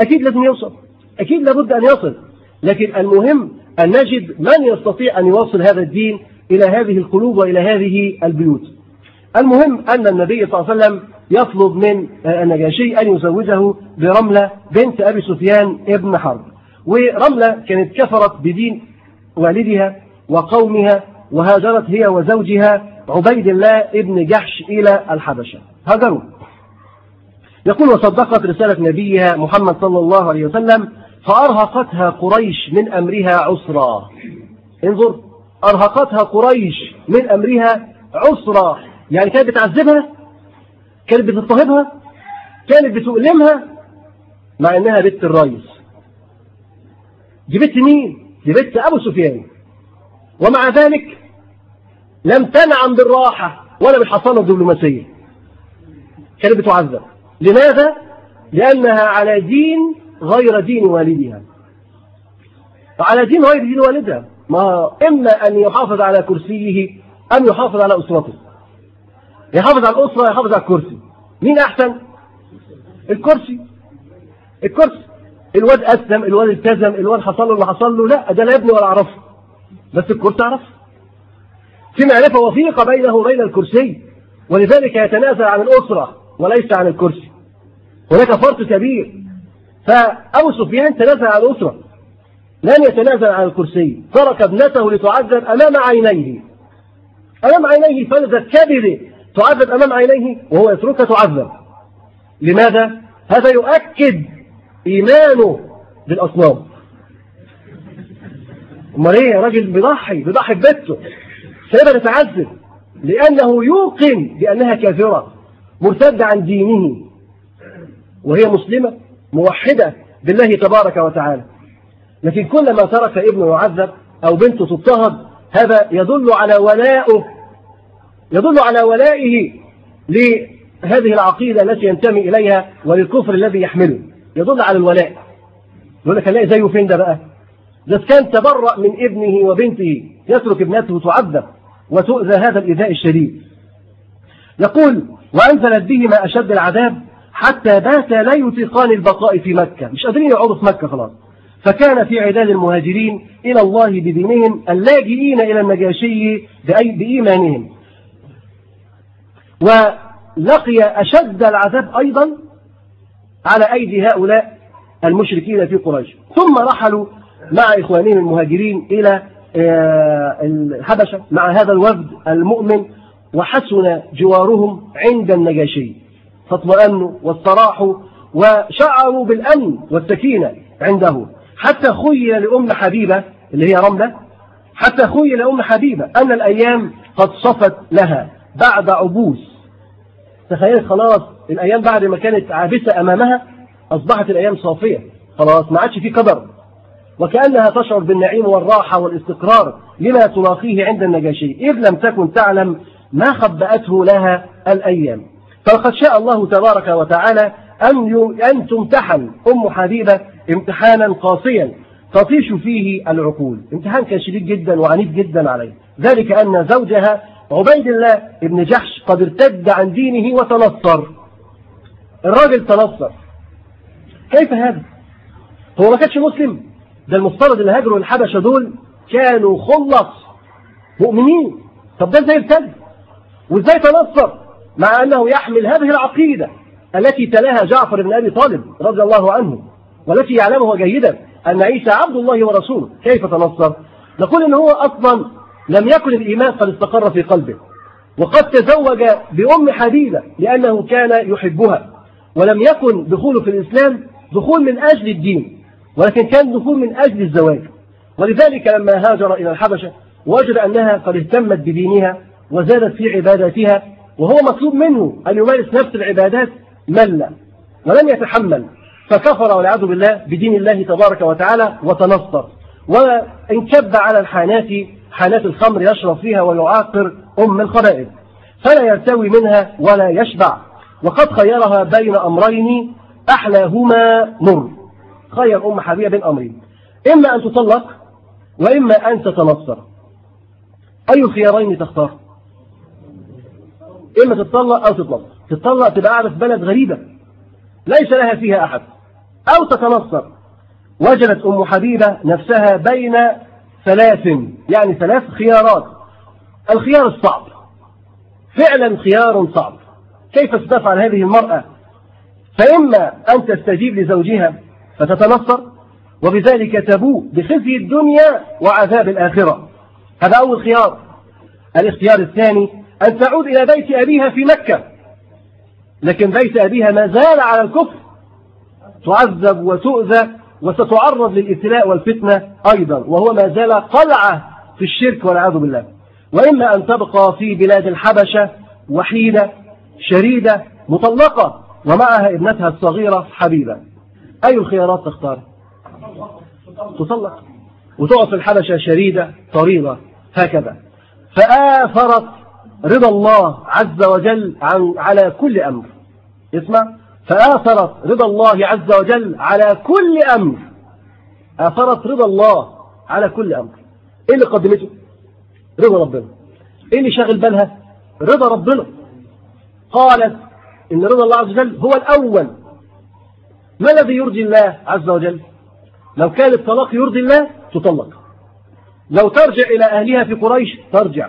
أكيد لازم يوصل، أكيد لابد أن يصل، لكن المهم أن نجد من يستطيع أن يوصل هذا الدين إلى هذه القلوب وإلى هذه البيوت. المهم أن النبي صلى الله عليه وسلم يطلب من النجاشي أن يزوجه برملة بنت أبي سفيان ابن حرب. ورملة كانت كفرت بدين والدها وقومها، وهاجرت هي وزوجها عبيد الله ابن جحش إلى الحبشة، هاجروا. يقول: وصدقت رسالة نبيها محمد صلى الله عليه وسلم فأرهقتها قريش من أمرها عسرا. انظر، أرهقتها قريش من أمرها عسرا، يعني كانت بتعذبها، كانت بتضطهدها، كانت بتؤلمها، مع أنها بنت الرئيس. دي بنت مين؟ دي بنت أبو سفيان، ومع ذلك لم تنعم بالراحة ولا بالحصانة الدبلوماسية، كانت بتعذب. لماذا؟ لأنها على دين غير دين والدها، على دين غير دين والدها. ما إما أن يحافظ على كرسيه أم يحافظ على أسرته. يحافظ على الأسرة يحافظ على الكرسي، مين أحسن؟ الكرسي. الكرسي الواد أسلم، الواد التزم، الواد حصل له اللي حصل له، لا ده لا ابني ولا أعرفه، بس الكرسي أعرفه، في معرفة وثيقة بينه وبين الكرسي، ولذلك يتنازل عن الأسرة وليس عن الكرسي. هناك فرق كبير. فأبو سفيان تنازل عن الأسرة، لن يتنازل عن الكرسي، ترك ابنته لتعذب أمام عينيه، أمام عينيه، فلذة كبده تعذب أمام عينيه وهو يتركها تعذب. لماذا؟ هذا يؤكد إيمانه بالأصنام. أمال إيه؟ راجل بيضحي بيضحي ببنته سيبها تتعذب لأنه يوقن بأنها كافرة مرتدة عن دينه، وهي مسلمة موحدة بالله تبارك وتعالى. لكن كلما ترك ابنه يعذب أو بنته تضطهد، هذا يدل على ولائه، يدل على ولائه لهذه العقيدة التي ينتمي إليها وللكفر الذي يحمله، يدل على الولاء. يقول لك هنلاقي زيه فين ده بقى؟ ده كان تبرأ من ابنه وبنته، يترك ابنته تعذب وتؤذى هذا الإيذاء الشديد. يقول: وأنزلت بهما أشد العذاب حتى بات لا يطيقان البقاء في مكة، مش قادرين يقعدوا في مكة خلاص. فكان في عداد المهاجرين إلى الله بدينهم اللاجئين إلى النجاشي بإيمانهم، ولقي أشد العذاب أيضا على أيدي هؤلاء المشركين في قريش. ثم رحلوا مع إخوانهم المهاجرين إلى الحبشة مع هذا الوفد المؤمن، وحسن جوارهم عند النجاشي، فاطمأنوا واستراحوا وشعروا بالأمن والسكينة عنده، حتى خيل لأم حبيبة اللي هي رملة، حتى خيل لأم حبيبة أن الأيام قد صفت لها بعد عبوس. تخيل خلاص الأيام بعد ما كانت عابسة أمامها أصبحت الأيام صافية، خلاص ما عادش في قدر، وكأنها تشعر بالنعيم والراحة والاستقرار لما تلاقيه عند النجاشي، إذ لم تكن تعلم ما خبأته لها الأيام. فقد شاء الله تبارك وتعالى أن أن تمتحن أم حبيبة امتحانا قاسيا تطيش فيه العقول. امتحان كان شديد جدا وعنيف جدا عليه، ذلك أن زوجها عبيد الله ابن جحش قد ارتد عن دينه وتنصر. الراجل تنصر، كيف هذا؟ هو ما كانش مسلم، ده المفترض اللي هاجروا الحبشة دول كانوا خلص مؤمنين. طب ده ازاي ارتد وازاي تنصر مع أنه يحمل هذه العقيدة التي تلاها جعفر بن أبي طالب رضي الله عنه، والتي يعلمها جيدا أن عيسى عبد الله ورسوله؟ كيف تنصر؟ نقول إن هو أصلا لم يكن الإيمان قد استقر في قلبه، وقد تزوج بأم حبيبة لأنه كان يحبها، ولم يكن دخوله في الإسلام دخول من أجل الدين، ولكن كان دخول من أجل الزواج. ولذلك لما هاجر إلى الحبشة وجد أنها قد اهتمت بدينها وزادت في عباداتها، وهو مطلوب منه أن يمارس نفس العبادات، مل ولم يتحمل، فكفر والعياذ بالله بدين الله تبارك وتعالى وتنصر، وانكب على الحانات، حانات الخمر يشرب فيها ويعاقر أم الخبائث، فلا يرتوي منها ولا يشبع. وقد خيرها بين أمرين أحلاهما مر، خير أم حبيبة بين أمرين، إما أن تطلق وإما أن تتنصر. أي الخيارين تختار؟ إما تتطلق أو تطلق. تتطلق تبقى قاعدة في بلد غريبة ليس لها فيها أحد، أو تتنصر. وجدت أم حبيبة نفسها بين ثلاث، يعني ثلاث خيارات. الخيار الصعب، فعلا خيار صعب. كيف ستفعل هذه المرأة؟ فإما أن تستجيب لزوجها فتتنصر، وبذلك تبوء بخزي الدنيا وعذاب الآخرة. هذا أول خيار. الاختيار الثاني أن تعود إلى بيت أبيها في مكة، لكن بيت أبيها ما زال على الكفر، تعذب وتؤذى وستعرض للابتلاء والفتنة أيضا، وهو ما زال قلعة في الشرك والعياذ بالله. وإما أن تبقى في بلاد الحبشة وحيدة شريدة مطلقة ومعها ابنتها الصغيرة حبيبة. أي الخيارات تختار؟ تطلق وتقعد في الحبشة شريدة طريضة هكذا. فآثرت رضا الله عز وجل عن على كل أمر. اسمع، فآثرت رضا الله عز وجل على كل أمر. آثرت رضا الله على كل أمر. إيه اللي قدمته؟ رضا ربنا. إيه اللي شاغل بالها؟ رضا ربنا. قالت إن رضا الله عز وجل هو الأول. ما الذي يرضي الله عز وجل؟ لو كان الطلاق يرضي الله تطلق، لو ترجع إلى أهلها في قريش ترجع.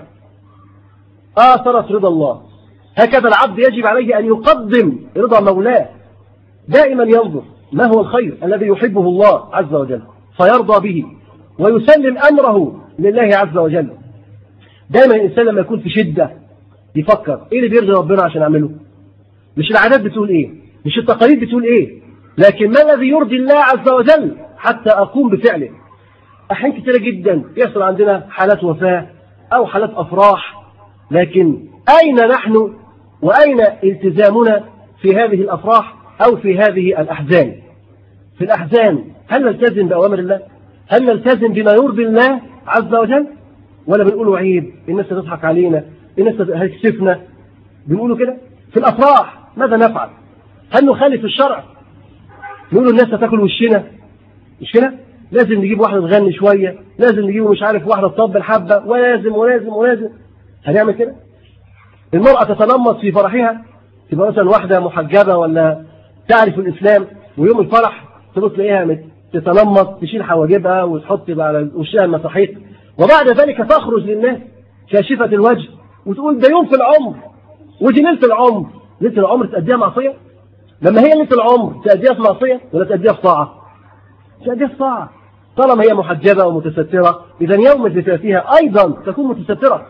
آثرت رضا الله. هكذا العبد يجب عليه أن يقدم رضا مولاه، دائما ينظر ما هو الخير الذي يحبه الله عز وجل فيرضى به ويسلم أمره لله عز وجل. دائما الإنسان لما يكون في شدة يفكر إيه اللي بيرضي ربنا عشان أعمله، مش العادات بتقول إيه، مش التقاليد بتقول إيه، لكن ما الذي يرضي الله عز وجل حتى أقوم بفعله. أحيان كثيرة جدا يحصل عندنا حالات وفاة أو حالات أفراح، لكن أين نحن وأين التزامنا في هذه الأفراح أو في هذه الأحزان؟ في الأحزان هل نلتزم بأوامر الله؟ هل نلتزم بما يرضي الله عز وجل؟ ولا بنقولوا عيب، الناس تضحك علينا، الناس هتكسفنا، بنقولوا كده؟ في الأفراح ماذا نفعل؟ هل نخالف الشرع؟ نقول الناس هتاكل وشنا، مش كده؟ لازم نجيب واحدة تغني شوية، لازم نجيب مش عارف واحدة تطبل حبة، ولازم ولازم ولازم. هنعمل كده؟ المرأة تتنمط في فرحها، تبقى مثلا واحدة محجبة ولا تعرف الإسلام، ويوم الفرح تبص تلاقيها تتنمط، تشيل حواجبها وتحط على وشها المساحيق، وبعد ذلك تخرج للناس كاشفة الوجه وتقول ده يوم في العمر ودي ليلة العمر. ليلة العمر تأديها معصية؟ لما هي ليلة العمر تأديها في معصية ولا تأديها في طاعة؟ تأديها في طاعة. طالما هي محجبة ومتسترة إذا يوم زفافها أيضا تكون متسترة،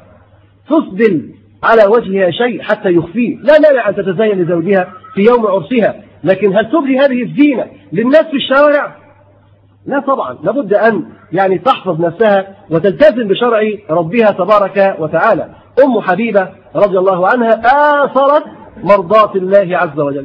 تسدل على وجهها شيء حتى يخفيه. لا مانع أن تتزين لزوجها في يوم عرسها، لكن هل تبدي هذه الزينة للناس في الشوارع؟ لا طبعا، لابد أن يعني تحفظ نفسها وتلتزم بشرع ربها تبارك وتعالى. أم حبيبة رضي الله عنها آثرت مرضاة الله عز وجل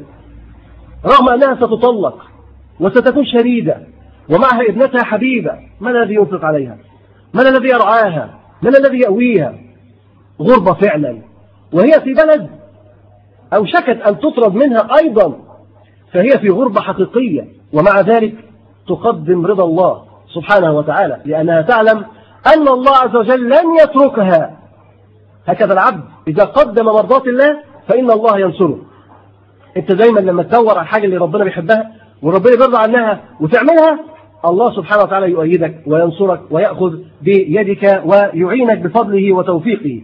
رغم أنها ستطلق وستكون شريدة ومعها ابنتها حبيبة. من الذي ينفق عليها؟ من الذي يرعاها؟ من الذي يأويها؟ غربة فعلا، وهي في بلد أوشكت أن تطرد منها أيضا، فهي في غربة حقيقية، ومع ذلك تقدم رضا الله سبحانه وتعالى لأنها تعلم أن الله عز وجل لن يتركها. هكذا العبد إذا قدم مرضاة الله فإن الله ينصره. أنت دايما لما تدور على الحاجة اللي ربنا بيحبها وربنا يرضى عنها وتعملها، الله سبحانه وتعالى يؤيدك وينصرك ويأخذ بيدك ويعينك بفضله وتوفيقه.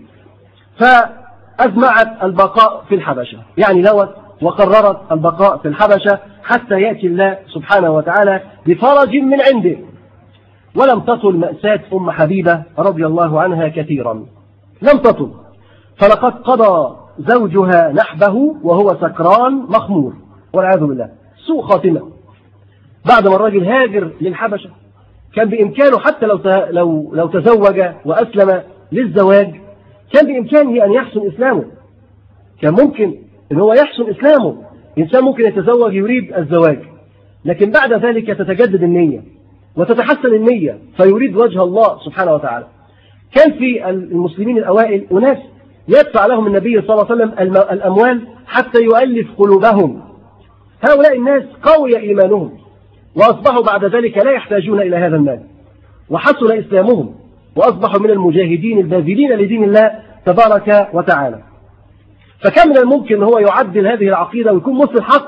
فأزمعت البقاء في الحبشة، يعني نوت وقررت البقاء في الحبشة حتى يأتي الله سبحانه وتعالى بفرج من عنده. ولم تطل مأساة أم حبيبة رضي الله عنها كثيرا، لم تطل، فلقد قضى زوجها نحبه وهو سكران مخمور والعياذ بالله، سوء خاتمة. بعد ما الرجل هاجر للحبشة كان بإمكانه حتى لو لو لو تزوج وأسلم للزواج كان بإمكانه أن يحسن إسلامه، كان ممكن أن هو يحسن إسلامه. إنسان ممكن يتزوج يريد الزواج، لكن بعد ذلك تتجدد النية وتتحسن النية فيريد وجه الله سبحانه وتعالى. كان في المسلمين الأوائل أناس يدفع لهم النبي صلى الله عليه وسلم الأموال حتى يؤلف قلوبهم. هؤلاء الناس قوي إيمانهم وأصبحوا بعد ذلك لا يحتاجون إلى هذا المال، وحسن إسلامهم وأصبحوا من المجاهدين الباذلين لدين الله تبارك وتعالى. فكان من الممكن هو يعدل هذه العقيدة ويكون مسلم حق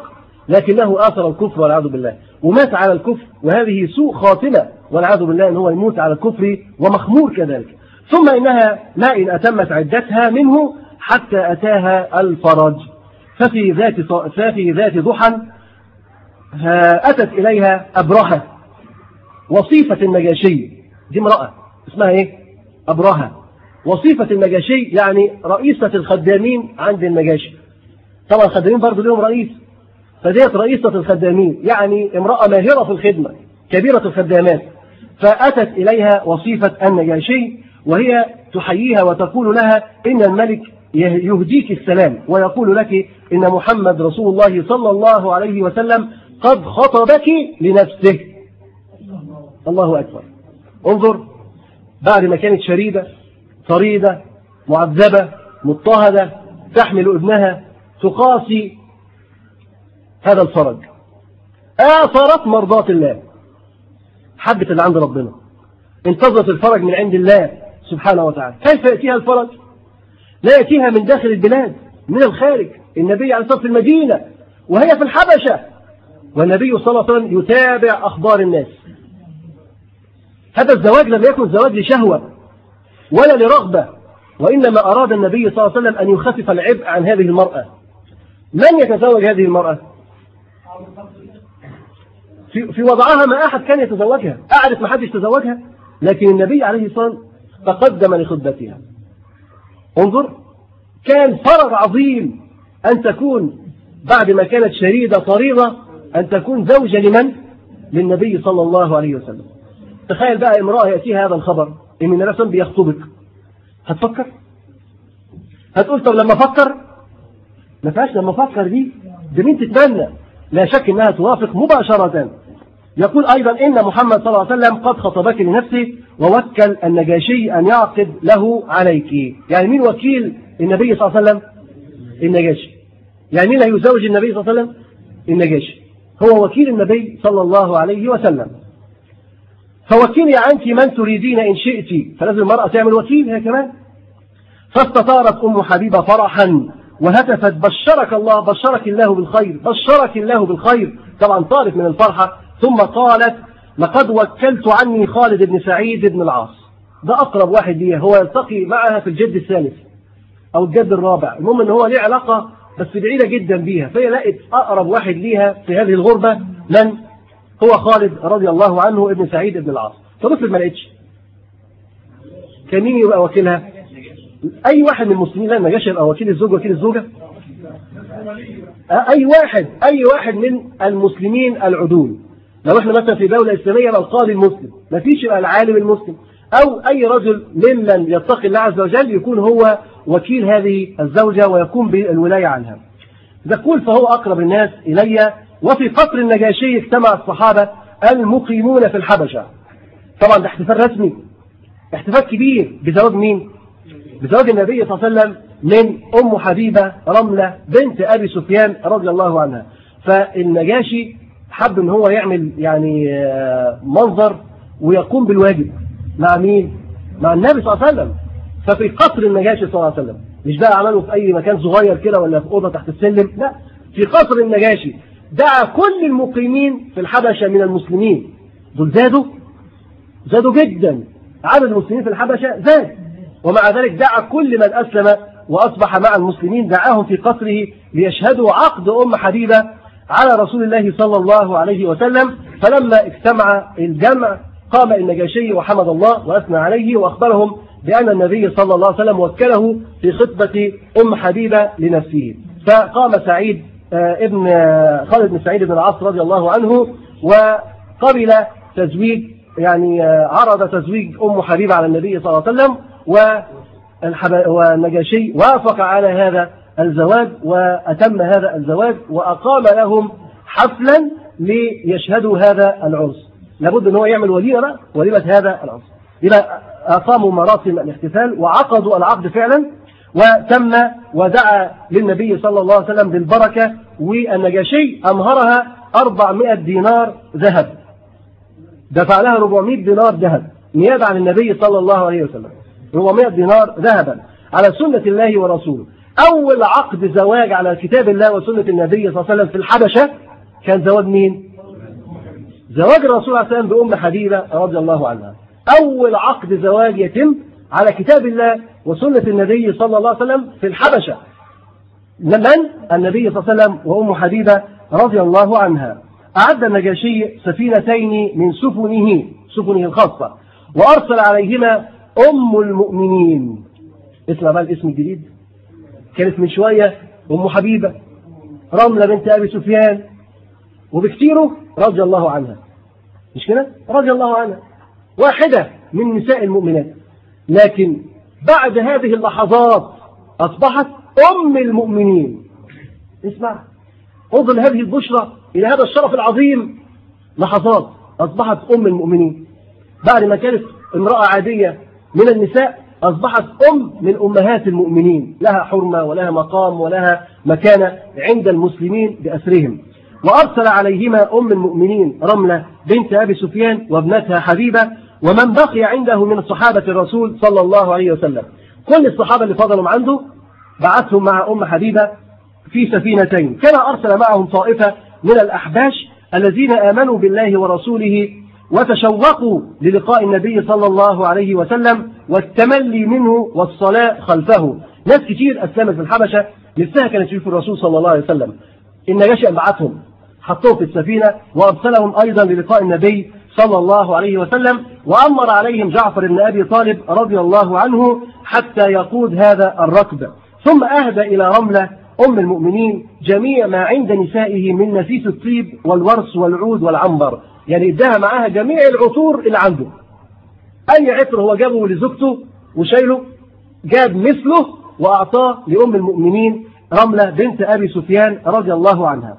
لكنه آثر الكفر والعياذ بالله ومات على الكفر، وهذه سوء خاتمة والعياذ بالله أن هو يموت على الكفر ومخمور كذلك. ثم إنها ما إن أتمت عدتها منه حتى أتاها الفرج. ففي ذات ففي ذات ضحى أتت إليها أبرهة وصيفة النجاشي. دي امرأة اسمها إيه؟ أبرهة وصيفة النجاشي، يعني رئيسة الخدامين عند النجاشي. طبعا الخدامين برضه لهم رئيس، فديت رئيسة الخدامين، يعني امرأة ماهرة في الخدمة كبيرة الخدامات. فأتت إليها وصيفة النجاشي وهي تحييها وتقول لها إن الملك يهديك السلام ويقول لك إن محمد رسول الله صلى الله عليه وسلم قد خطبك لنفسه. الله أكبر. انظر، بعد ما كانت شريدة طريدة معذبة مضطهدة تحمل ابنها تقاسي هذا الفرج، آثرت مرضاة الله، حبت اللي عند ربنا، انتظرت الفرج من عند الله سبحانه وتعالى. كيف يأتيها الفرج؟ لا يأتيها من داخل البلاد، من الخارج. النبي عليه الصلاة والسلام في المدينة وهي في الحبشة، والنبي صلى الله عليه وسلم يتابع أخبار الناس. هذا الزواج لم يكن زواج لشهوة ولا لرغبة، وإنما أراد النبي صلى الله عليه وسلم أن يخفف العبء عن هذه المرأة. من يتزوج هذه المرأة؟ في, في وضعها ما أحد كان يتزوجها، أعرف ما حدش تزوجها، لكن النبي عليه الصلاة والسلام تقدم لخطبتها. انظر، كان فرج عظيم أن تكون بعد ما كانت شريدة طريضة أن تكون زوجة لمن؟ للنبي صلى الله عليه وسلم. تخيل بقى امرأة يأتيها هذا الخبر إن النبي صلى الله عليه وسلم بيخطبك، هتفكر؟ هتقول طب لما أفكر؟ ما فيهاش لما أفكر، دي دي مين تتمنى؟ لا شك أنها توافق مباشرة. يقول أيضا إن محمد صلى الله عليه وسلم قد خطبك لنفسه ووكل النجاشي أن يعقد له عليك. يعني مين وكيل النبي صلى الله عليه وسلم؟ النجاشي. يعني مين هيزوج النبي صلى الله عليه وسلم؟ النجاشي هو وكيل النبي صلى الله عليه وسلم. فوكيلي عنك من تريدين إن شئت، فلازم المرأة تعمل وكيل هي كمان. فاستطارت أم حبيبة فرحا وهتفت بشرك الله بشرك الله بالخير بشرك الله بالخير. طبعا طارت من الفرحة، ثم قالت لقد وكلت عني خالد بن سعيد بن العاص. ده أقرب واحد ليها، هو يلتقي معها في الجد الثالث أو الجد الرابع، المهم أن هو ليه علاقة بس بعيدة جدا بيها، فهي لقت أقرب واحد ليها في هذه الغربة من هو خالد رضي الله عنه ابن سعيد بن العاص. فمثل ما لقيتش كان مين يبقى وكيلها؟ أي واحد من المسلمين. لا، النجاشي يبقى وكيل الزوج وكيل الزوجة، أي واحد أي واحد من المسلمين العدول. لو احنا مثلا في دولة إسلامية يبقى القاضي المسلم، ما فيش يبقى العالم المسلم، أو أي رجل ممن يتقي الله عز وجل يكون هو وكيل هذه الزوجة ويقوم بالولاية عنها. يقول فهو أقرب الناس إلي. وفي قصر النجاشي اجتمع الصحابة المقيمون في الحبشة. طبعا ده احتفال رسمي، احتفال كبير بزواج مين؟ بزواج النبي صلى الله عليه وسلم من أم حبيبة رملة بنت أبي سفيان رضي الله عنها. فالنجاشي حب ان هو يعمل يعني منظر ويقوم بالواجب مع مين؟ مع النبي صلى الله عليه وسلم. ففي قصر النجاشي صلى الله عليه وسلم، مش بقى عمله في أي مكان صغير كده ولا في أوضة تحت السلم، لا، في قصر النجاشي دعا كل المقيمين في الحبشة من المسلمين. دول زادوا زادوا جدا، عدد المسلمين في الحبشة زاد، ومع ذلك دعا كل من أسلم وأصبح مع المسلمين دعاهم في قصره ليشهدوا عقد أم حبيبة على رسول الله صلى الله عليه وسلم. فلما اجتمع الجمع قام النجاشي وحمد الله وأثنى عليه وأخبرهم بأن النبي صلى الله عليه وسلم وكله في خطبة أم حبيبة لنفسه. فقام سعيد ابن خالد بن سعيد بن العاص رضي الله عنه وقبل تزويج، يعني عرض تزويج أم حبيبة على النبي صلى الله عليه وسلم، والنجاشي وافق على هذا الزواج وأتم هذا الزواج وأقام لهم حفلا ليشهدوا هذا العرس. لابد أن هو يعمل وليمة وليمة هذا العرس. إذا أقاموا مراسم الاحتفال وعقدوا العقد فعلا وتم، ودعا للنبي صلى الله عليه وسلم بالبركة. والنجاشي أمهرها أربعمائة دينار ذهب، دفع لها أربعمائة دينار ذهب نيابة عن النبي صلى الله عليه وسلم، أربعمائة دينار ذهبا على سنة الله ورسوله. أول عقد زواج على كتاب الله وسنة النبي صلى الله عليه وسلم في الحبشة كان زواج مين؟ زواج الرسول عليه السلام بأم حبيبة رضي الله عنها. أول عقد زواج يتم على كتاب الله وسنة النبي صلى الله عليه وسلم في الحبشة. من؟ النبي صلى الله عليه وسلم وأم حبيبة رضي الله عنها. أعد النجاشي سفينتين من سفنه سفنه الخاصة وأرسل عليهما أم المؤمنين. اسمع بقى الاسم الجديد، كانت من شوية أم حبيبة رملة بنت أبي سفيان وبكتيره رضي الله عنها، مش كده؟ رضي الله عنها، واحدة من نساء المؤمنات. لكن بعد هذه اللحظات أصبحت أم المؤمنين. اسمع، انظر هذه البشرى إلى هذا الشرف العظيم. لحظات أصبحت أم المؤمنين، بعد ما كانت امرأة عادية من النساء أصبحت أم من أمهات المؤمنين، لها حرمة ولها مقام ولها مكانة عند المسلمين بأسرهم. وأرسل عليهما أم المؤمنين رملة بنت أبي سفيان وابنتها حبيبة ومن بقي عنده من صحابة الرسول صلى الله عليه وسلم. كل الصحابة اللي فضلوا عنده بعثهم مع أم حبيبة في سفينتين. كما أرسل معهم طائفة من الأحباش الذين آمنوا بالله ورسوله وتشوقوا للقاء النبي صلى الله عليه وسلم والتملي منه والصلاة خلفه. ناس كتير أسلمت في الحبشة نفسها كانت تشوف الرسول صلى الله عليه وسلم. النجاشي بعثهم حطوه في السفينة وأرسلهم أيضا للقاء النبي صلى الله عليه وسلم، وأمر عليهم جعفر بن أبي طالب رضي الله عنه حتى يقود هذا الركب. ثم أهدى إلى رملة أم المؤمنين جميع ما عند نسائه من نفيس الطيب والورس والعود والعنبر، يعني اداها معاها جميع العطور اللي عنده. أي عطر هو جابه لزوجته وشايله جاب مثله وأعطاه لأم المؤمنين رملة بنت أبي سفيان رضي الله عنها.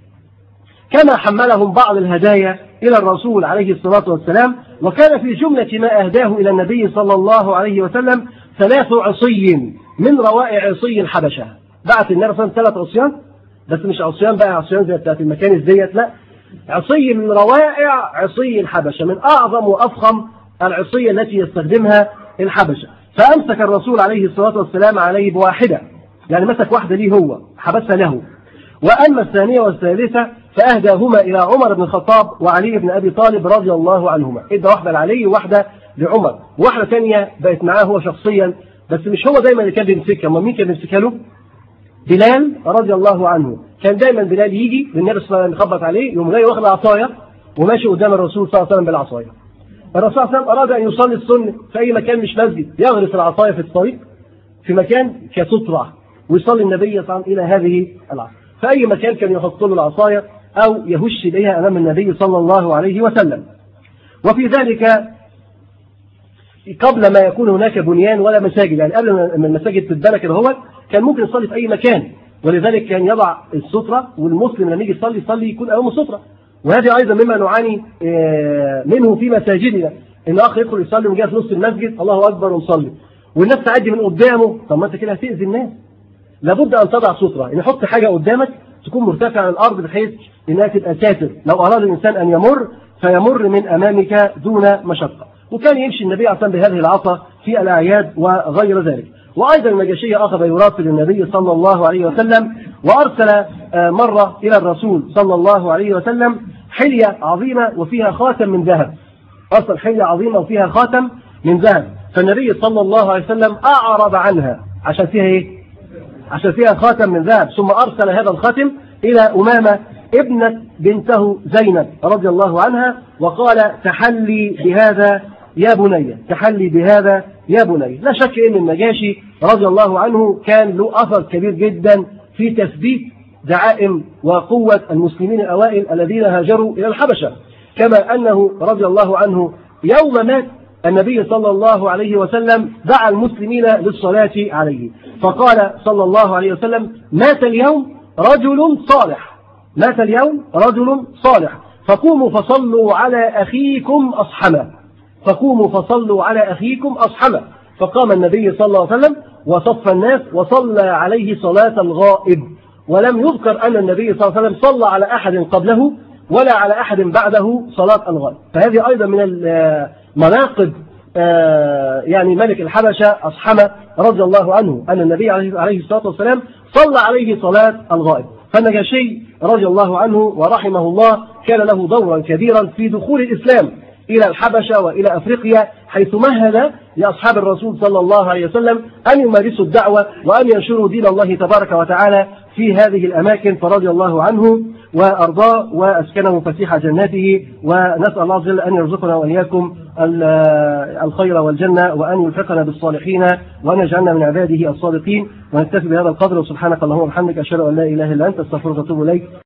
كما حملهم بعض الهدايا إلى الرسول عليه الصلاة والسلام. وكان في جملة ما أهداه إلى النبي صلى الله عليه وسلم ثلاث عصي من روائع عصي الحبشة. بعت النبي صلى الله عليه وسلم ثلاث عصيان، بس مش عصيان بقى عصيان زي بتاعت المكان الزيت، لا، عصي من روائع عصي الحبشة، من أعظم وأفخم العصية التي يستخدمها الحبشة. فأمسك الرسول عليه الصلاة والسلام عليه بواحدة، يعني مسك واحدة ليه هو حبسها له. وأما الثانية والثالثة فأهداهما إلى عمر بن الخطاب وعلي بن أبي طالب رضي الله عنهما. إدى واحدة لعلي وواحدة لعمر، وواحدة ثانية بقت معاه هو شخصيا، بس مش هو دايما اللي كان بيمسكها. أما مين كان بيمسكها له؟ بلال رضي الله عنه. كان دايما بلال يجي للنبي صلى الله عليه وسلم يخبط عليه، يوم جاي واخد عصاية وماشي قدام الرسول صلى الله عليه وسلم بالعصاية. الرسول صلى الله عليه وسلم أراد أن يصلي السنة في أي مكان مش مسجد، يغرس العصاية في الطريق في مكان كسترة، ويصلي النبي صلى الله عليه وسلم إلى هذه العصاية. في أي مكان كان يحط له العصاية أو يهش إليها أمام النبي صلى الله عليه وسلم. وفي ذلك قبل ما يكون هناك بنيان ولا مساجد، يعني قبل ما المساجد تتبنى كده هو كان ممكن يصلي في أي مكان، ولذلك كان يضع السترة، والمسلم لما يجي يصلي يصلي يكون أمام السترة. وهذه أيضا مما نعاني منه في مساجدنا، إن أخ يدخل يصلي وجاء في نص المسجد الله أكبر ونصلي والناس تعدي من قدامه. طب ما أنت كده هتأذي الناس. لابد أن تضع سترة، إن حط حاجة قدامك تكون مرتفعة عن الأرض بحيث إنها تبقى ساتر، لو أراد الإنسان أن يمر فيمر من أمامك دون مشقة. وكان يمشي النبي عليه الصلاة والسلام بهذه العصا في الأعياد وغير ذلك. وأيضا النجاشي أخذ يراسل النبي صلى الله عليه وسلم، وأرسل مرة إلى الرسول صلى الله عليه وسلم حلية عظيمة وفيها خاتم من ذهب. أرسل حلية عظيمة وفيها خاتم من ذهب، فالنبي صلى الله عليه وسلم أعرض عنها عشان فيها إيه؟ عشان فيها خاتم من ذهب. ثم أرسل هذا الخاتم إلى أمامة ابنة بنته زينب رضي الله عنها، وقال تحلي بهذا يا بني، تحلي بهذا يا بني. لا شك أن النجاشي رضي الله عنه كان له أثر كبير جدا في تثبيت دعائم وقوة المسلمين الأوائل الذين هاجروا إلى الحبشة، كما أنه رضي الله عنه يوم مات النبي صلى الله عليه وسلم دعا المسلمين للصلاة عليه، فقال صلى الله عليه وسلم مات اليوم رجل صالح، مات اليوم رجل صالح، فقوموا فصلوا على أخيكم أصحمه، فقوموا فصلوا على أخيكم أصحمه. فقام النبي صلى الله عليه وسلم وصف الناس وصلى عليه صلاة الغائب، ولم يذكر أن النبي صلى الله عليه وسلم صلى على أحد قبله ولا على أحد بعده صلاة الغائب. فهذه أيضا من المناقب يعني ملك الحبشة أصحمه رضي الله عنه، أن النبي عليه الصلاة والسلام صلى عليه صلاة الغائب. فالنجاشي رضي الله عنه ورحمه الله كان له دورا كبيرا في دخول الإسلام إلى الحبشة وإلى أفريقيا، حيث مهد لأصحاب الرسول صلى الله عليه وسلم أن يمارسوا الدعوة وأن ينشروا دين الله تبارك وتعالى في هذه الأماكن، فرضي الله عنه وأرضاه وأسكنه فسيح جناته. ونسأل الله عز وجل أن يرزقنا وإياكم الخير والجنة، وأن يلحقنا بالصالحين، وأن يجعلنا من عباده الصادقين. ونكتفي بهذا القدر، وسبحانك اللهم وبحمدك أشهد أن لا إله إلا أنت أستغفرك وأتوب إليك.